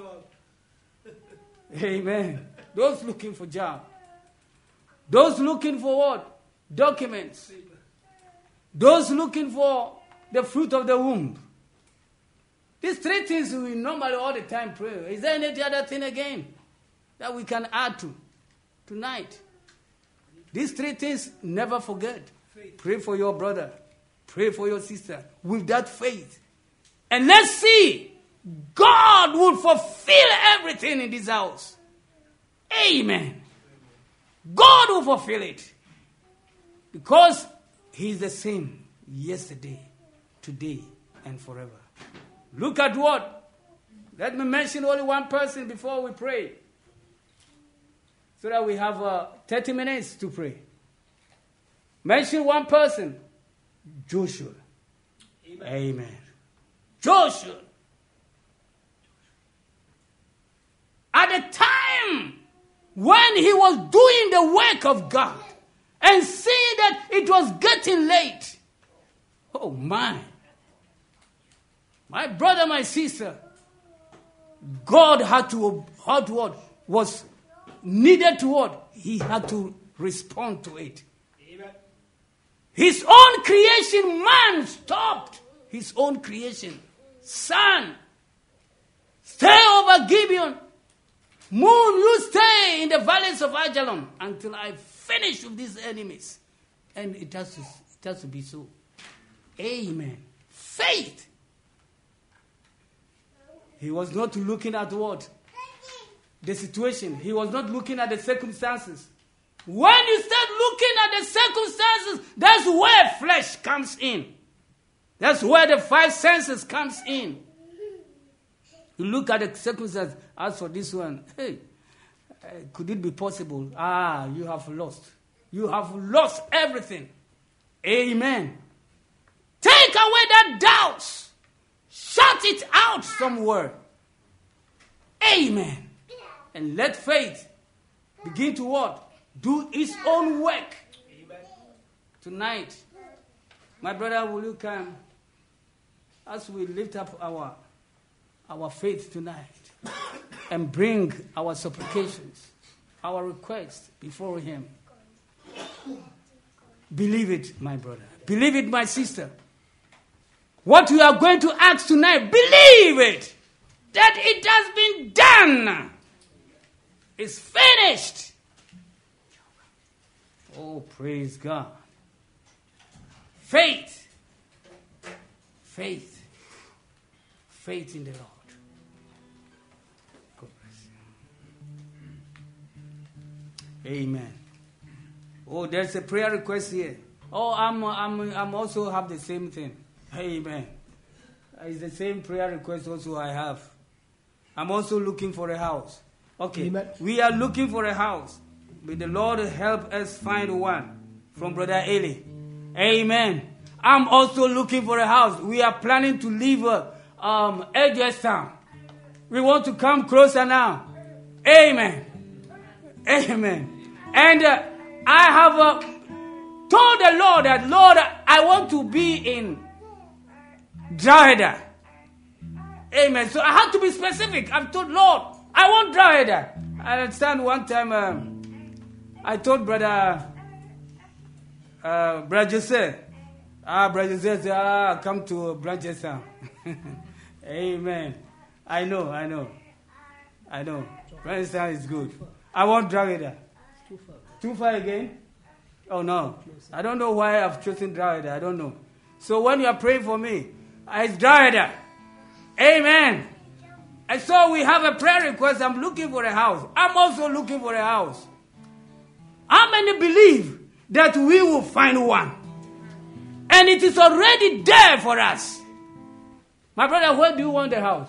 Amen. Those looking for job. Those looking for what? Documents. Those looking for the fruit of the womb. These three things we normally all the time pray. Is there any other thing again that we can add to tonight? These three things, never forget. Faith. Pray for your brother. Pray for your sister with that faith. And let's see, God will fulfill everything in this house. Amen. God will fulfill it. Because He is the same yesterday, today, and forever. Look at what? Let me mention only one person before we pray. So that we have uh, thirty minutes to pray. Mention one person. Joshua. Amen. Amen. Joshua. At the time when he was doing the work of God and seeing that it was getting late. Oh my. My brother, my sister, God had to, had to what? Was needed to what? He had to respond to it. Amen. His own creation, man stopped his own creation. Sun, stay over Gibeon. Moon, you stay in the valleys of Ajalon until I finish with these enemies. And it has to, it has to be so. Amen. Faith. He was not looking at what? The situation. He was not looking at the circumstances. When you start looking at the circumstances, that's where flesh comes in. That's where the five senses comes in. You look at the circumstances. As for this one, hey, uh, could it be possible? Ah, you have lost. You have lost everything. Amen. Take away that doubt. Shut it out somewhere. Amen. And let faith begin to what? Do its own work. Amen. Tonight, my brother, will you come as we lift up our, our faith tonight and bring our supplications, our requests before Him. Believe it, my brother. Believe it, my sister. What we are going to ask tonight, believe it, that it has been done. It's finished. Oh, praise God. Faith. Faith. Faith in the Lord. God bless you. Amen. Oh, there's a prayer request here. Oh, I'm, I'm, I'm also have the same thing. Amen. It's the same prayer request also I have. I'm also looking for a house. Okay. Amen. We are looking for a house. May the Lord help us find one from Brother Eli. Amen. I'm also looking for a house. We are planning to leave uh, um, Edgeworth Town. We want to come closer now. Amen. Amen. And uh, I have uh, told the Lord that, Lord, I want to be in Drogheda. Amen. So I have to be specific. I've told Lord, I want Drogheda. I understand one time um, I told brother, uh, brother Jose, ah, brother Jose, ah, come to Branchester. Amen. I know, I know, I know. Branchester is good. I want Drogheda. Too far. Too far again? Oh no, I don't know why I've chosen Drogheda. I don't know. So when you are praying for me, it's Drogheda. Amen. And so we have a prayer request. I'm looking for a house. I'm also looking for a house. How many believe that we will find one? And it is already there for us. My brother, where do you want the house?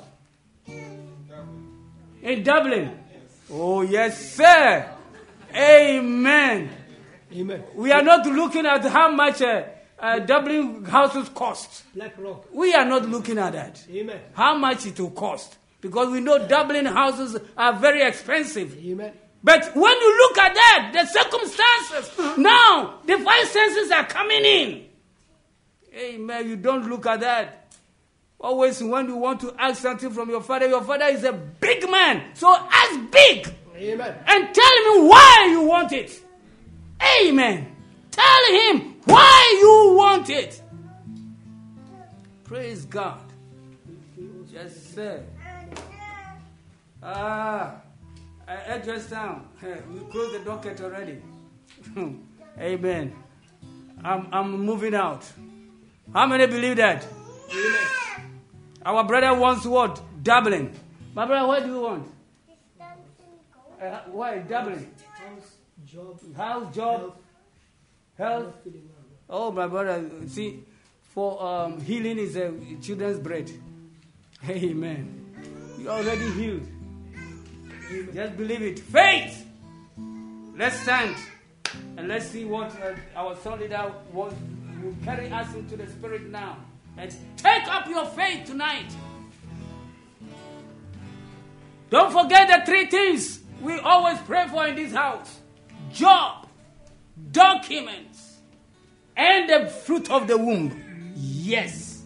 In Dublin. Oh, yes, sir. Amen. Amen. We are not looking at how much uh, uh, Dublin houses cost. Black Rock. We are not looking at that. Amen. How much it will cost. Because we know Dublin houses are very expensive. Amen. But when you look at that, the circumstances, now the five senses are coming in. Amen. You don't look at that. Always when you want to ask something from your father, your father is a big man. So ask big. Amen. And tell him why you want it. Amen. Tell him why you want it. Praise God. Yes, sir. Ah, Edgeworth Town. We closed the docket already. Amen. I'm, I'm moving out. How many believe that? Amen. Our brother wants what? Dublin. My brother, what do you want? Uh, why Dublin? House, job. House, job, health. health. Oh, my brother, see, for um, healing is a children's bread. Amen. You're already healed. Amen. Just believe it. Faith! Let's stand and let's see what uh, our son leader will carry us into the spirit now. And take up your faith tonight. Don't forget the three things we always pray for in this house: job, documents, and the fruit of the womb. Yes.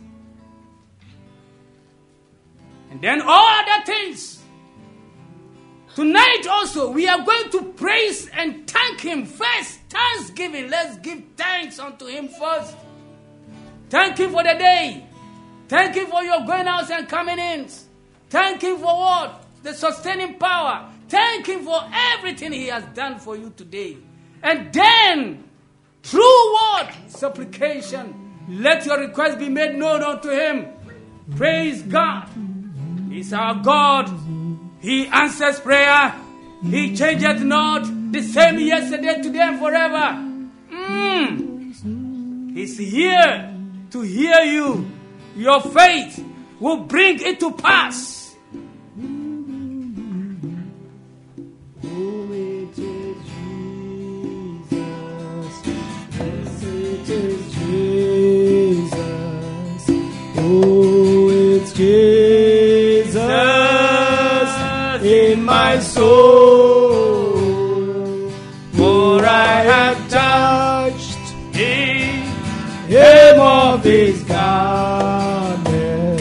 And then all other things. Tonight also, we are going to praise and thank him first. Thanksgiving. Let's give thanks unto him first. Thank him for the day. Thank him for your going out and coming in. Thank him for what? The sustaining power. Thank him for everything he has done for you today. And then, through what? Supplication. Let your request be made known unto him. Praise God. He's our God. He answers prayer. He changeth not. The same yesterday, today, and forever. Mm. He's here to hear you. Your faith will bring it to pass. Oh, it is Jesus. Yes, it is Jesus. Oh, it's Jesus in my soul. For I have touched him, hem of his garment,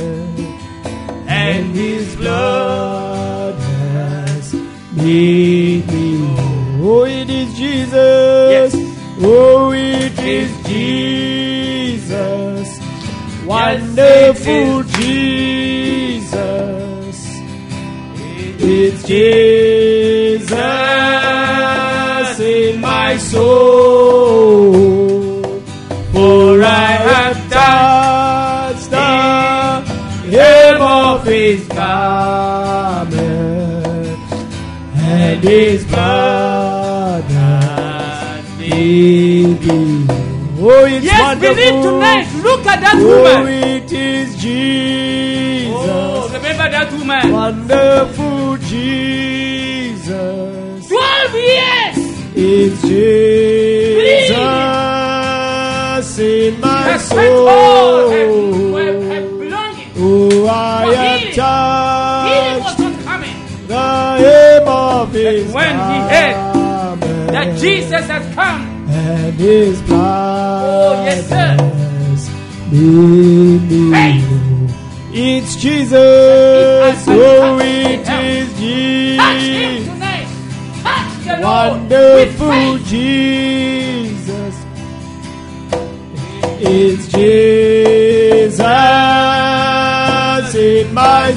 and his blood has made me whole. Oh, it is Jesus. Yes. Oh, it is Jesus. Wonderful Jesus. It's Jesus in my soul. For I have touched the hem of his garment, and his blood has made me. Oh, it's yes, wonderful. Believe tonight. Look at that Oh, woman. it is Jesus. Oh, remember that woman. Wonderful Jesus. Twelve years. It's Jesus in my Has spent all her, soul. her, her belongings. Oh, I healing was touched not coming. the hem of his When he heard garment, that Jesus has come, and his blood Oh, yes, sir. has made me Hey. whole. It's Jesus, If I- I oh touch it him. is touch him Jesus, tonight. Touch the Lord with wonderful faith. Jesus. It's Jesus in my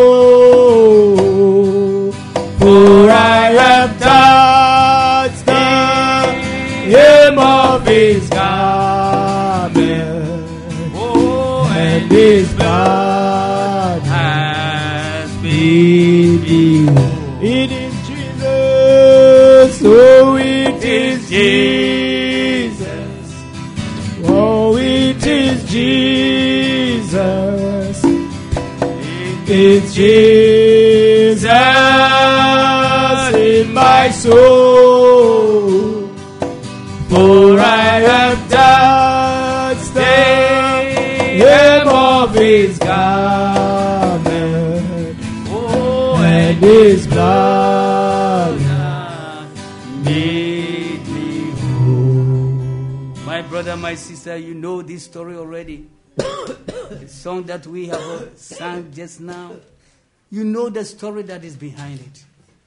soul, for I have touched the hem of his garment, Oh, and his blood has made me whole. It is Jesus, oh it is Jesus, oh it is Jesus, it's Jesus in my soul, for I have touched the hem of his garment, Oh, and his blood made me whole. My brother, my sister, you know this story already. The song that we have sung just now, you know the story that is behind it.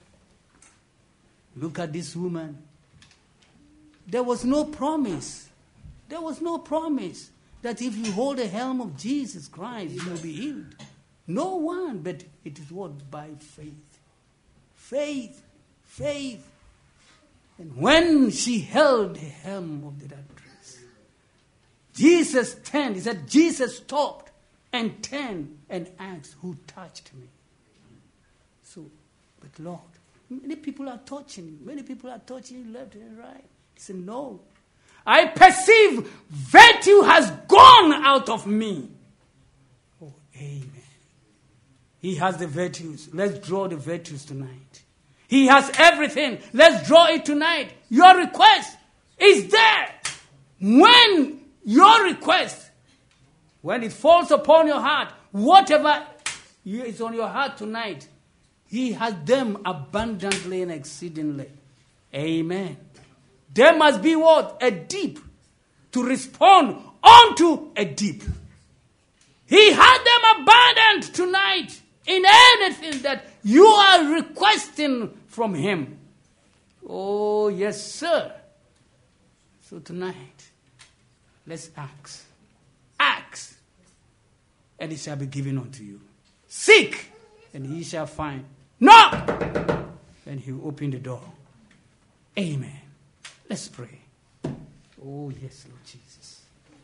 Look at this woman. There was no promise. There was no promise that if you hold the helm of Jesus Christ, you will be healed. No one, but it is what? By faith. Faith. Faith. And when she held the helm of the dark dress, Jesus turned. He said, Jesus stopped and turned and asked, who touched me? So, but Lord, many people are touching you. Many people are touching you left and right. He said, no. I perceive virtue has gone out of me. Oh, amen. He has the virtues. Let's draw the virtues tonight. He has everything. Let's draw it tonight. Your request is there. When your request, when it falls upon your heart, whatever is on your heart tonight, He has them abundantly and exceedingly. Amen. There must be what? A deep to respond unto a deep. He had them abundant tonight in anything that you are requesting from Him. Oh, yes, sir. So tonight, let's ask. Ask, and it shall be given unto you. Seek, and ye shall find. Knock, and He will open the door. Amen. Let's pray. Oh, yes, Lord Jesus.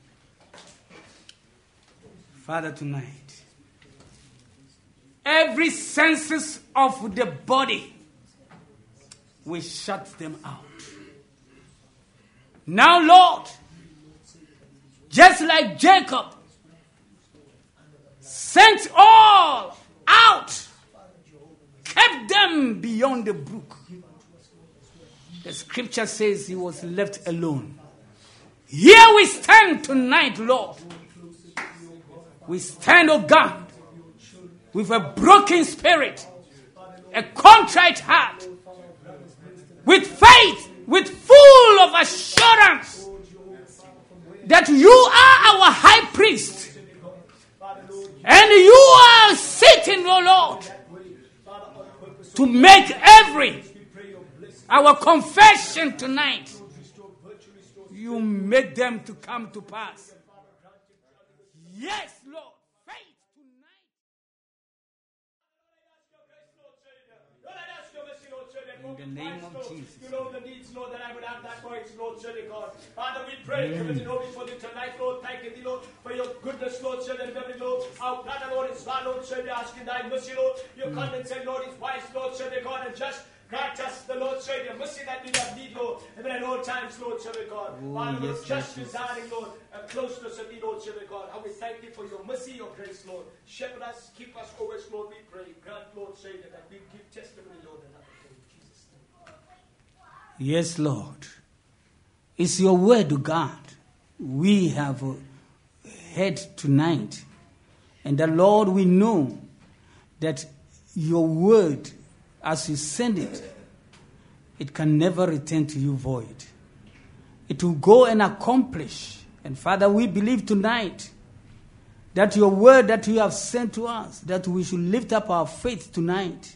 Father, tonight, every senses of the body, we shut them out. Now, Lord, just like Jacob sent all out, kept them beyond the brook, the scripture says he was left alone. Here we stand tonight, Lord. We stand, oh God, with a broken spirit, a contrite heart, with faith, with full of assurance that you are our high priest, and you are sitting, oh Lord, to make every our confession tonight. You make them to come to pass. Yes, Lord. Faith tonight. In the name of Jesus. You know the needs, Lord, that I would have that voice, Lord, surely, God. Father, we pray, committing all before you tonight, Lord. Thank you, Lord, for your goodness, Lord, surely, and every Lord. Our Father, Lord, is God, Lord, surely, asking thy mercy, Lord. Your condescend, Lord, is wise, Lord, surely, God, and just. Grant us the Lord, surely, the mercy that we have need, Lord, even at all times, Lord, surely, God. Oh, Father, Lord, yes, just yes, desiring, Lord, a closeness of thee, Lord, surely, God. And we thank you for your mercy, your grace, Lord. Shepherd us, keep us always, Lord, we pray. Grant, Lord, surely, that we give testimony, Lord, and in Jesus' name. Yes, Lord. It's your word, O God, we have heard tonight. And the Lord, we know that your word, as you send it, it can never return to you void. It will go and accomplish. And Father, we believe tonight that your word that you have sent to us, that we should lift up our faith tonight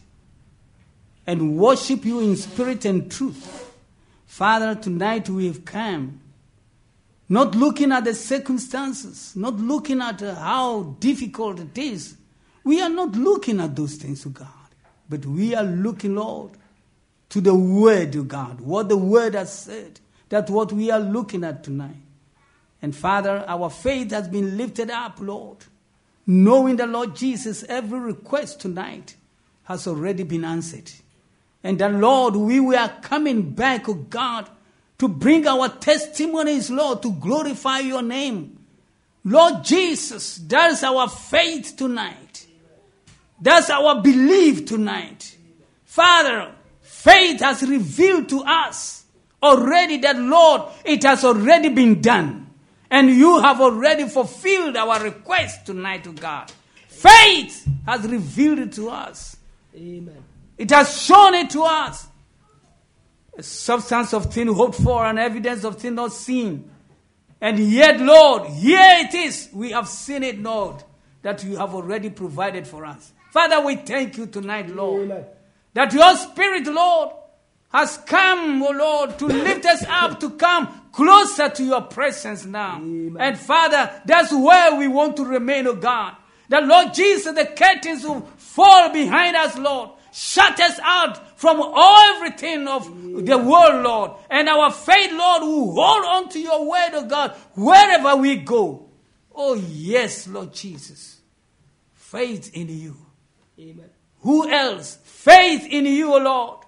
and worship you in spirit and truth. Father, tonight we have come, not looking at the circumstances, not looking at uh, how difficult it is. We are not looking at those things, O God, but we are looking, Lord, to the word, O God, what the word has said. That's what we are looking at tonight. And Father, our faith has been lifted up, Lord, knowing the Lord Jesus, every request tonight has already been answered. And that, Lord, we were coming back, oh God, to bring our testimonies, Lord, to glorify your name. Lord Jesus, that's our faith tonight. That's our belief tonight. Father, faith has revealed to us already that, Lord, it has already been done. And you have already fulfilled our request tonight to God. Faith has revealed it to us. Amen. It has shown it to us. A substance of things hoped for and evidence of things not seen. And yet, Lord, here it is. We have seen it, Lord, that you have already provided for us. Father, we thank you tonight, Lord, Amen. that your Spirit, Lord, has come, O Lord, to lift us up, to come closer to your presence now. Amen. And Father, that's where we want to remain, O God. That, Lord Jesus, the curtains will fall behind us, Lord. Shut us out from all everything of Amen. The world, Lord. And our faith, Lord, will hold on to your word, O God, wherever we go. Oh, yes, Lord Jesus. Faith in you. Amen. Who else? Faith in you, O Lord.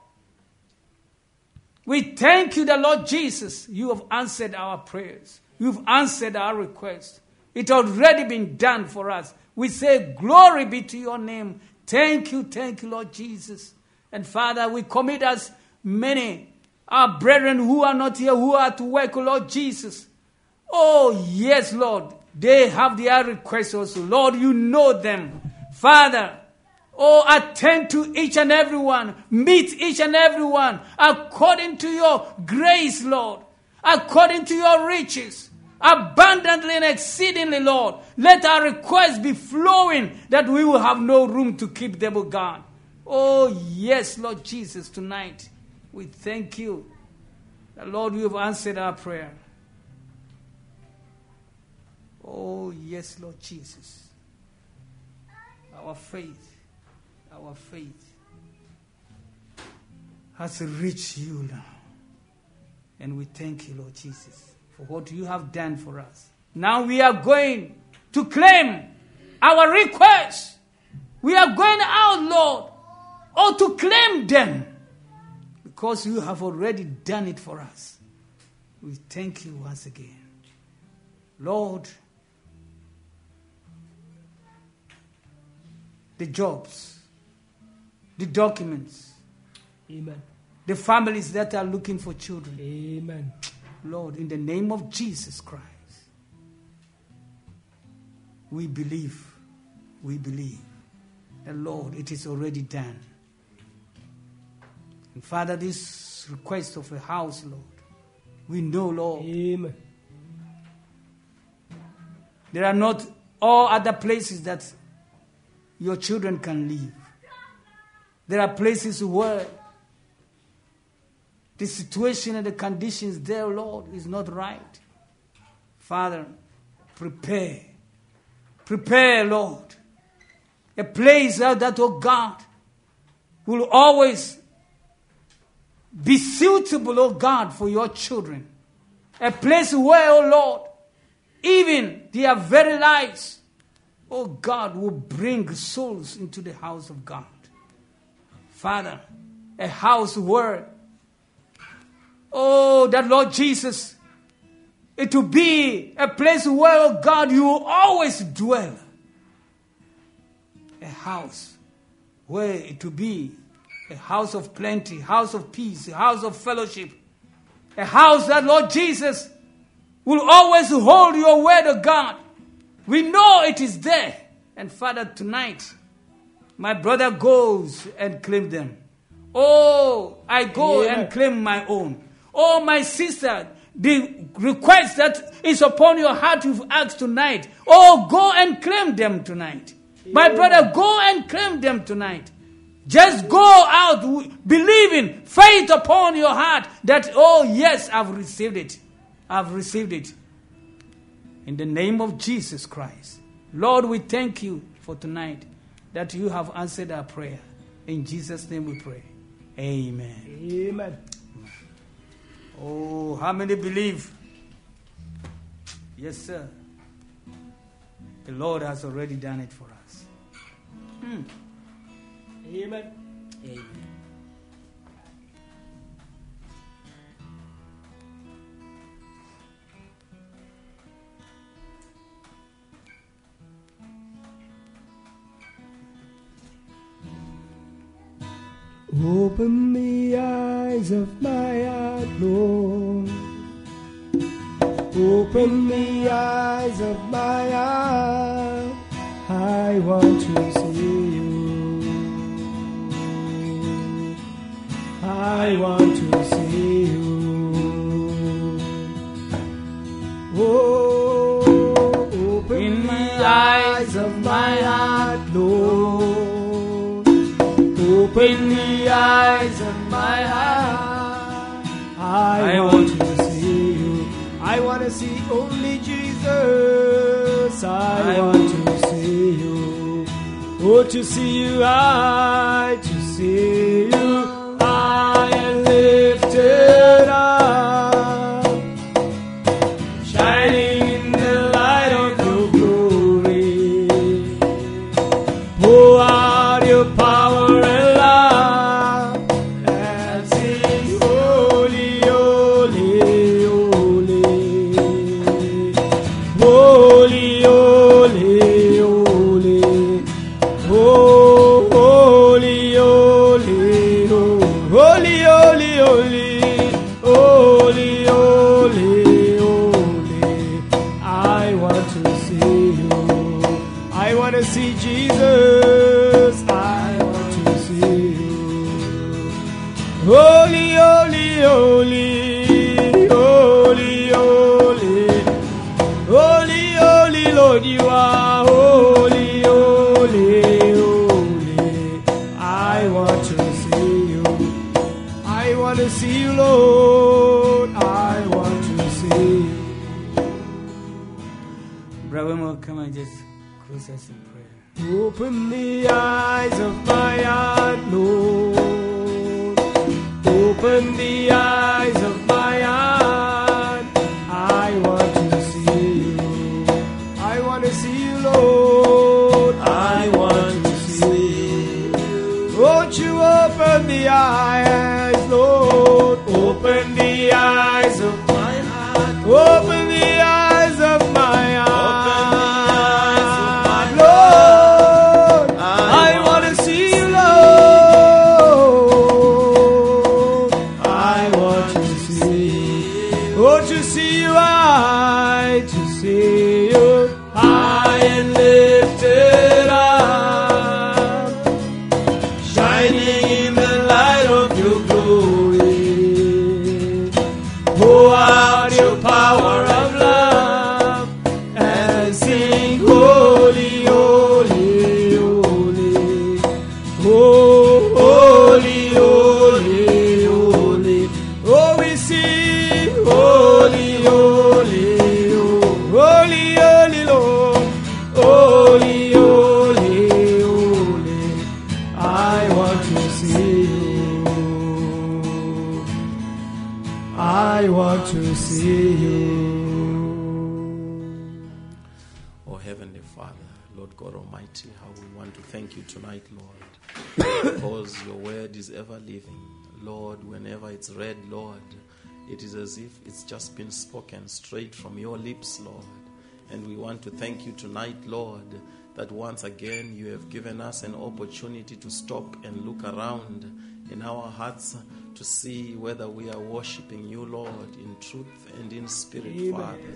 We thank you, the Lord Jesus. You have answered our prayers. You've answered our request. It's already been done for us. We say, glory be to your name. Thank you, thank you, Lord Jesus. And Father, we commit us many, our brethren who are not here, who are to work, Lord Jesus. Oh, yes, Lord. They have their requests also. Lord, you know them. Father, oh, attend to each and every one. Meet each and every one according to your grace, Lord. According to your riches. Abundantly and exceedingly, Lord. Let our requests be flowing that we will have no room to keep them, O God. Oh, yes, Lord Jesus, tonight we thank you. The Lord, you have answered our prayer. Oh, yes, Lord Jesus. Our faith. Our faith has reached you now. And we thank you, Lord Jesus, for what you have done for us. Now we are going to claim our requests. We are going out, Lord, or to claim them because you have already done it for us. We thank you once again. Lord, the jobs, the documents. Amen. The families that are looking for children. Amen. Lord, in the name of Jesus Christ, we believe, we believe that, Lord, it is already done. And Father, this request of a house, Lord, we know, Lord, Amen. there are not all other places that your children can live. There are places where the situation and the conditions there, Lord, is not right. Father, prepare. Prepare, Lord. A place that, oh God, will always be suitable, oh God, for your children. A place where, oh Lord, even their very lives, oh God, will bring souls into the house of God. Father, a house where, oh, that Lord Jesus, it will be a place where, oh God, you will always dwell. A house where it will be a house of plenty, house of peace, a house of fellowship. A house that, Lord Jesus, will always hold your word, oh God. We know it is there. And Father, tonight, My brother goes and claim them. Oh, I go Amen. and claim my own. Oh, my sister, the request that is upon your heart you've asked tonight. Oh, go and claim them tonight. My Amen. brother, go and claim them tonight. Just go out believing, faith upon your heart that, oh yes, I've received it. I've received it. In the name of Jesus Christ. Lord, we thank you for tonight that you have answered our prayer. In Jesus' name we pray. Amen. Amen. Oh, how many believe? Yes, sir. The Lord has already done it for us. Hmm. Amen. Amen. Open the eyes of my heart, Lord. Open the eyes of my heart. I want to see you. I want to see you. Oh, open In the my eyes of my heart, Lord. Open the eyes of my heart. I, I want, want to see you. I want to see only Jesus. I, I want, want to see you. Oh, to see you, I to see you. I am lifted up, shining in the light of your glory. Pour out your power and love, and sing holy, holy, holy, holy, holy, holy, oh, holy, holy, holy, holy, holy, holy, holy, holy. I want to see you. I want to see Jesus. I want to see you. Holy, holy, holy, holy, holy, holy, holy, Lord, you are holy, holy, holy. I want to see you. I want to see you, Lord. I want to see you. Brother Mo, come and just close us in prayer. Open the eyes of my heart, Lord. Open the eyes of my heart. I want to see you. I want to see you, Lord. I want to see you. Won't you open the eyes, Lord? Open the eyes of my heart. Open the eyes of my heart. Lord, I want to see you, Lord. I want to see. Oh, to see you, I to see you. High and lifted up, shining in the light of your glory. Pour out your power of love and sing holy, holy, holy. Oh, holy, holy, holy. Oh, we sing holy, holy, holy, holy, Lord. Holy, holy, holy. I want to see you. I want to see you. Oh, Heavenly Father, Lord God Almighty, how we want to thank you tonight, Lord, because your word is ever living. Lord, whenever it's read, Lord, it is as if it's just been spoken straight from your lips, Lord. And we want to thank you tonight, Lord, that once again you have given us an opportunity to stop and look around in our hearts to see whether we are worshiping you, Lord, in truth and in spirit, Amen. Father.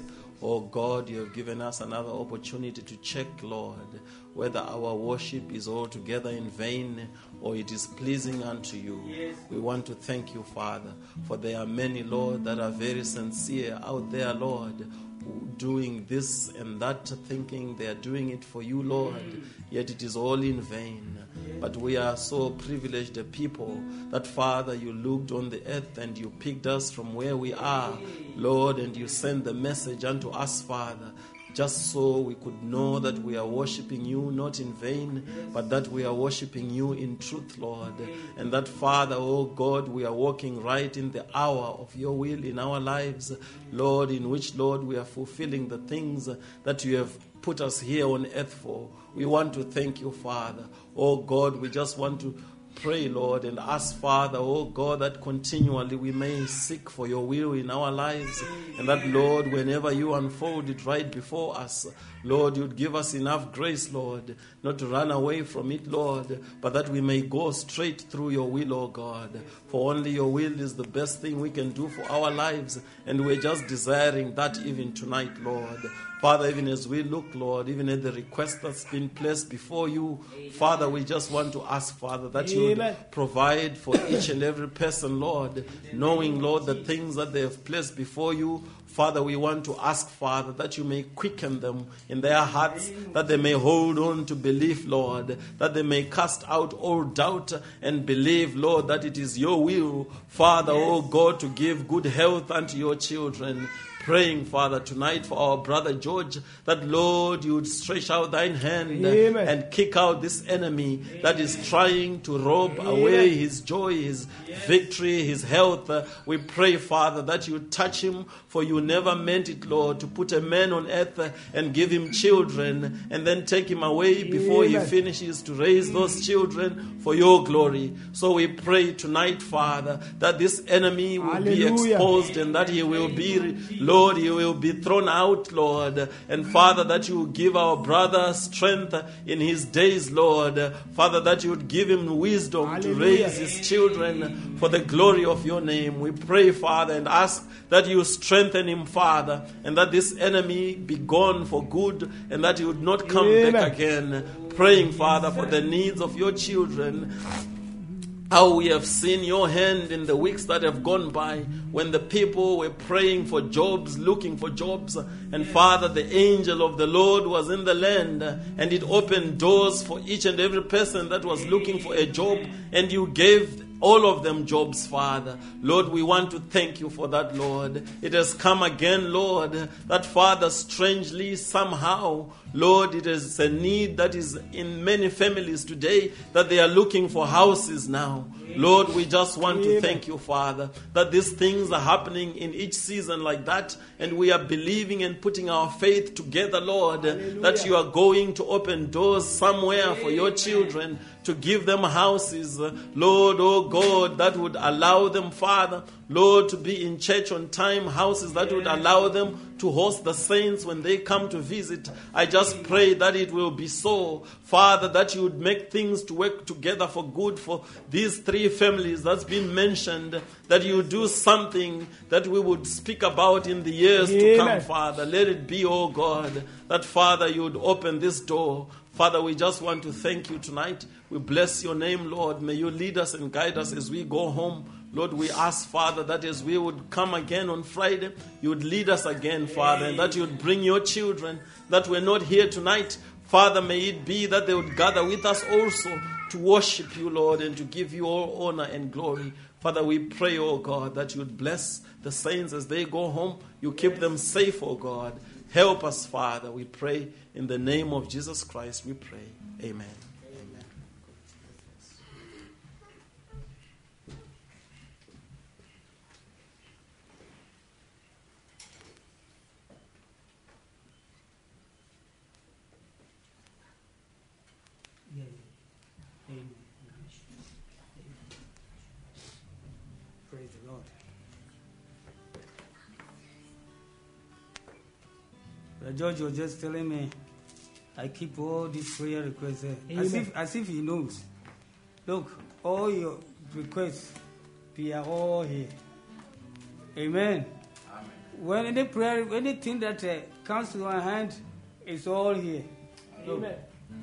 Oh God, you have given us another opportunity to check, Lord, whether our worship is altogether in vain or it is pleasing unto you. Yes. We want to thank you, Father, for there are many, Lord, that are very sincere out there, Lord, doing this and that, thinking they are doing it for you, Lord, yet it is all in vain. But we are so privileged a people that, Father, you looked on the earth and you picked us from where we are, Lord, and you sent the message unto us, Father, just so we could know that we are worshiping you not in vain, but that we are worshiping you in truth, Lord. And that, Father, oh God, we are walking right in the hour of your will in our lives, Lord, in which, Lord, we are fulfilling the things that you have put us here on earth for. We want to thank you, Father. Oh God, we just want to pray, Lord, and ask, Father, oh God, that continually we may seek for your will in our lives, and that, Lord, whenever you unfold it right before us, Lord, you'd give us enough grace, Lord, not to run away from it, Lord, but that we may go straight through your will, oh God. For only your will is the best thing we can do for our lives, and we're just desiring that even tonight, Lord. Father, even as we look, Lord, even at the request that's been placed before you, Father, we just want to ask, Father, that you would provide for each and every person, Lord, knowing, Lord, the things that they have placed before you. Father, we want to ask, Father, that you may quicken them in their hearts, that they may hold on to belief, Lord, that they may cast out all doubt and believe, Lord, that it is your will, Father, oh God, to give good health unto your children. Praying, Father, tonight for our brother George, that, Lord, you would stretch out thine hand Amen. and kick out this enemy that is trying to rob Amen. away his joy, his victory, his health. Uh, We pray, Father, that you touch him, for you never meant it, Lord, to put a man on earth uh, and give him children and then take him away before he Amen. finishes to raise those children for your glory. So we pray tonight, Father, that this enemy will be Hallelujah. exposed and that he will be, Lord, he will be thrown out, Lord. And Father, that you will give our brother strength in his days, Lord. Father, that you would give him wisdom to Hallelujah. raise his children for the glory of your name. We pray, Father, and ask that you strengthen him, Father, and that this enemy be gone for good and that he would not come Amen. back again. Praying, Father, for the needs of your children. How we have seen your hand in the weeks that have gone by when the people were praying for jobs, looking for jobs. And Father, the angel of the Lord was in the land and it opened doors for each and every person that was looking for a job, and you gave all of them jobs, Father. Lord, we want to thank you for that, Lord. It has come again, Lord, that, Father, strangely, somehow, Lord, it is a need that is in many families today, that they are looking for houses now. Lord, we just want to thank you, Father, that these things are happening in each season like that, and we are believing and putting our faith together, Lord, that you are going to open doors somewhere for your children, to give them houses, Lord, oh God, that would allow them, Father, Lord, to be in church on time, houses that would allow them to host the saints when they come to visit. I just pray that it will be so, Father, that you would make things to work together for good for these three families that's been mentioned, that you would do something that we would speak about in the years to come, Amen. Father. Let it be, oh God, that, Father, you would open this door. Father, we just want to thank you tonight. We bless your name, Lord. May you lead us and guide us as we go home. Lord, we ask, Father, that as we would come again on Friday, you would lead us again, Father, and that you would bring your children that were not here tonight. Father, may it be that they would gather with us also to worship you, Lord, and to give you all honor and glory. Father, we pray, oh God, that you would bless the saints as they go home. You keep them safe, oh God. Help us, Father, we pray. In the name of Jesus Christ, we pray. Amen. Amen. Amen. Praise the Lord. Brother George was just telling me I keep all these prayer requests there. As if, as if he knows. Look, all your requests, we are all here. Amen. Amen. When any prayer, anything that uh, comes to my hand, it's all here. Look. Amen.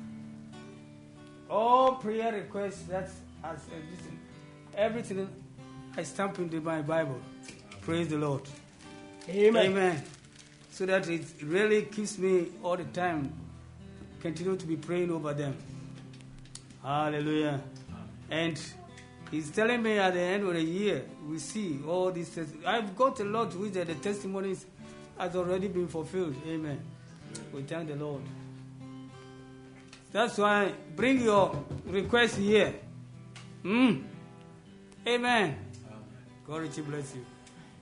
All prayer requests that has uh, listen, everything I stamp into my Bible. Praise the Lord. Amen. Amen. So that it really keeps me all the time continue to be praying over them. Hallelujah. And he's telling me at the end of the year, we see all these tes- I've got a lot which the testimonies has already been fulfilled. Amen. We thank the Lord. That's why bring your request here. Mm. Amen. God richly bless you.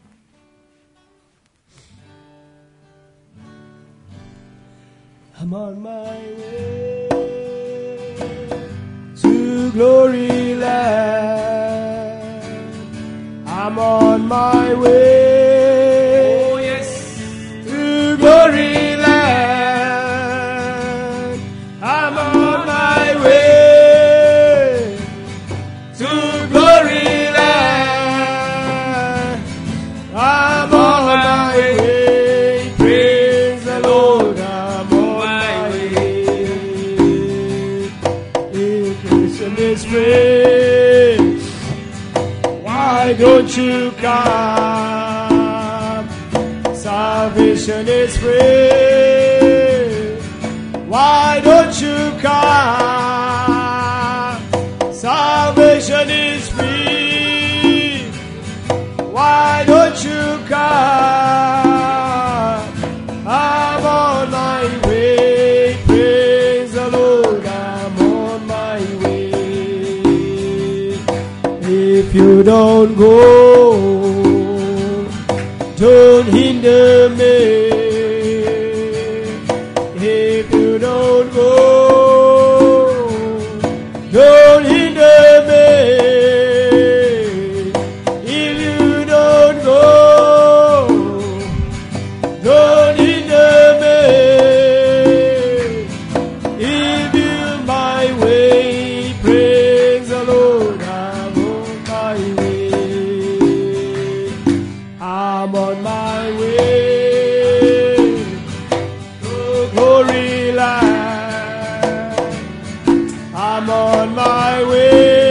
I'm on my way to glory land. I'm on my way. Oh, yes. To glory land. I'm on my way to glory land. I'm on my way. Praise the Lord. I'm on my way. If Christian is free, why don't you come? Salvation is free. Why don't you come? Salvation is free. Why don't you come? I'm on my way. Praise the Lord. I'm on my way. If you don't go, don't hinder me. If you don't go, don't hinder me. If you don't go, don't hinder me. If you my way, praise the Lord. I'm on my way. I'm on my way. Glory land. I'm on my way.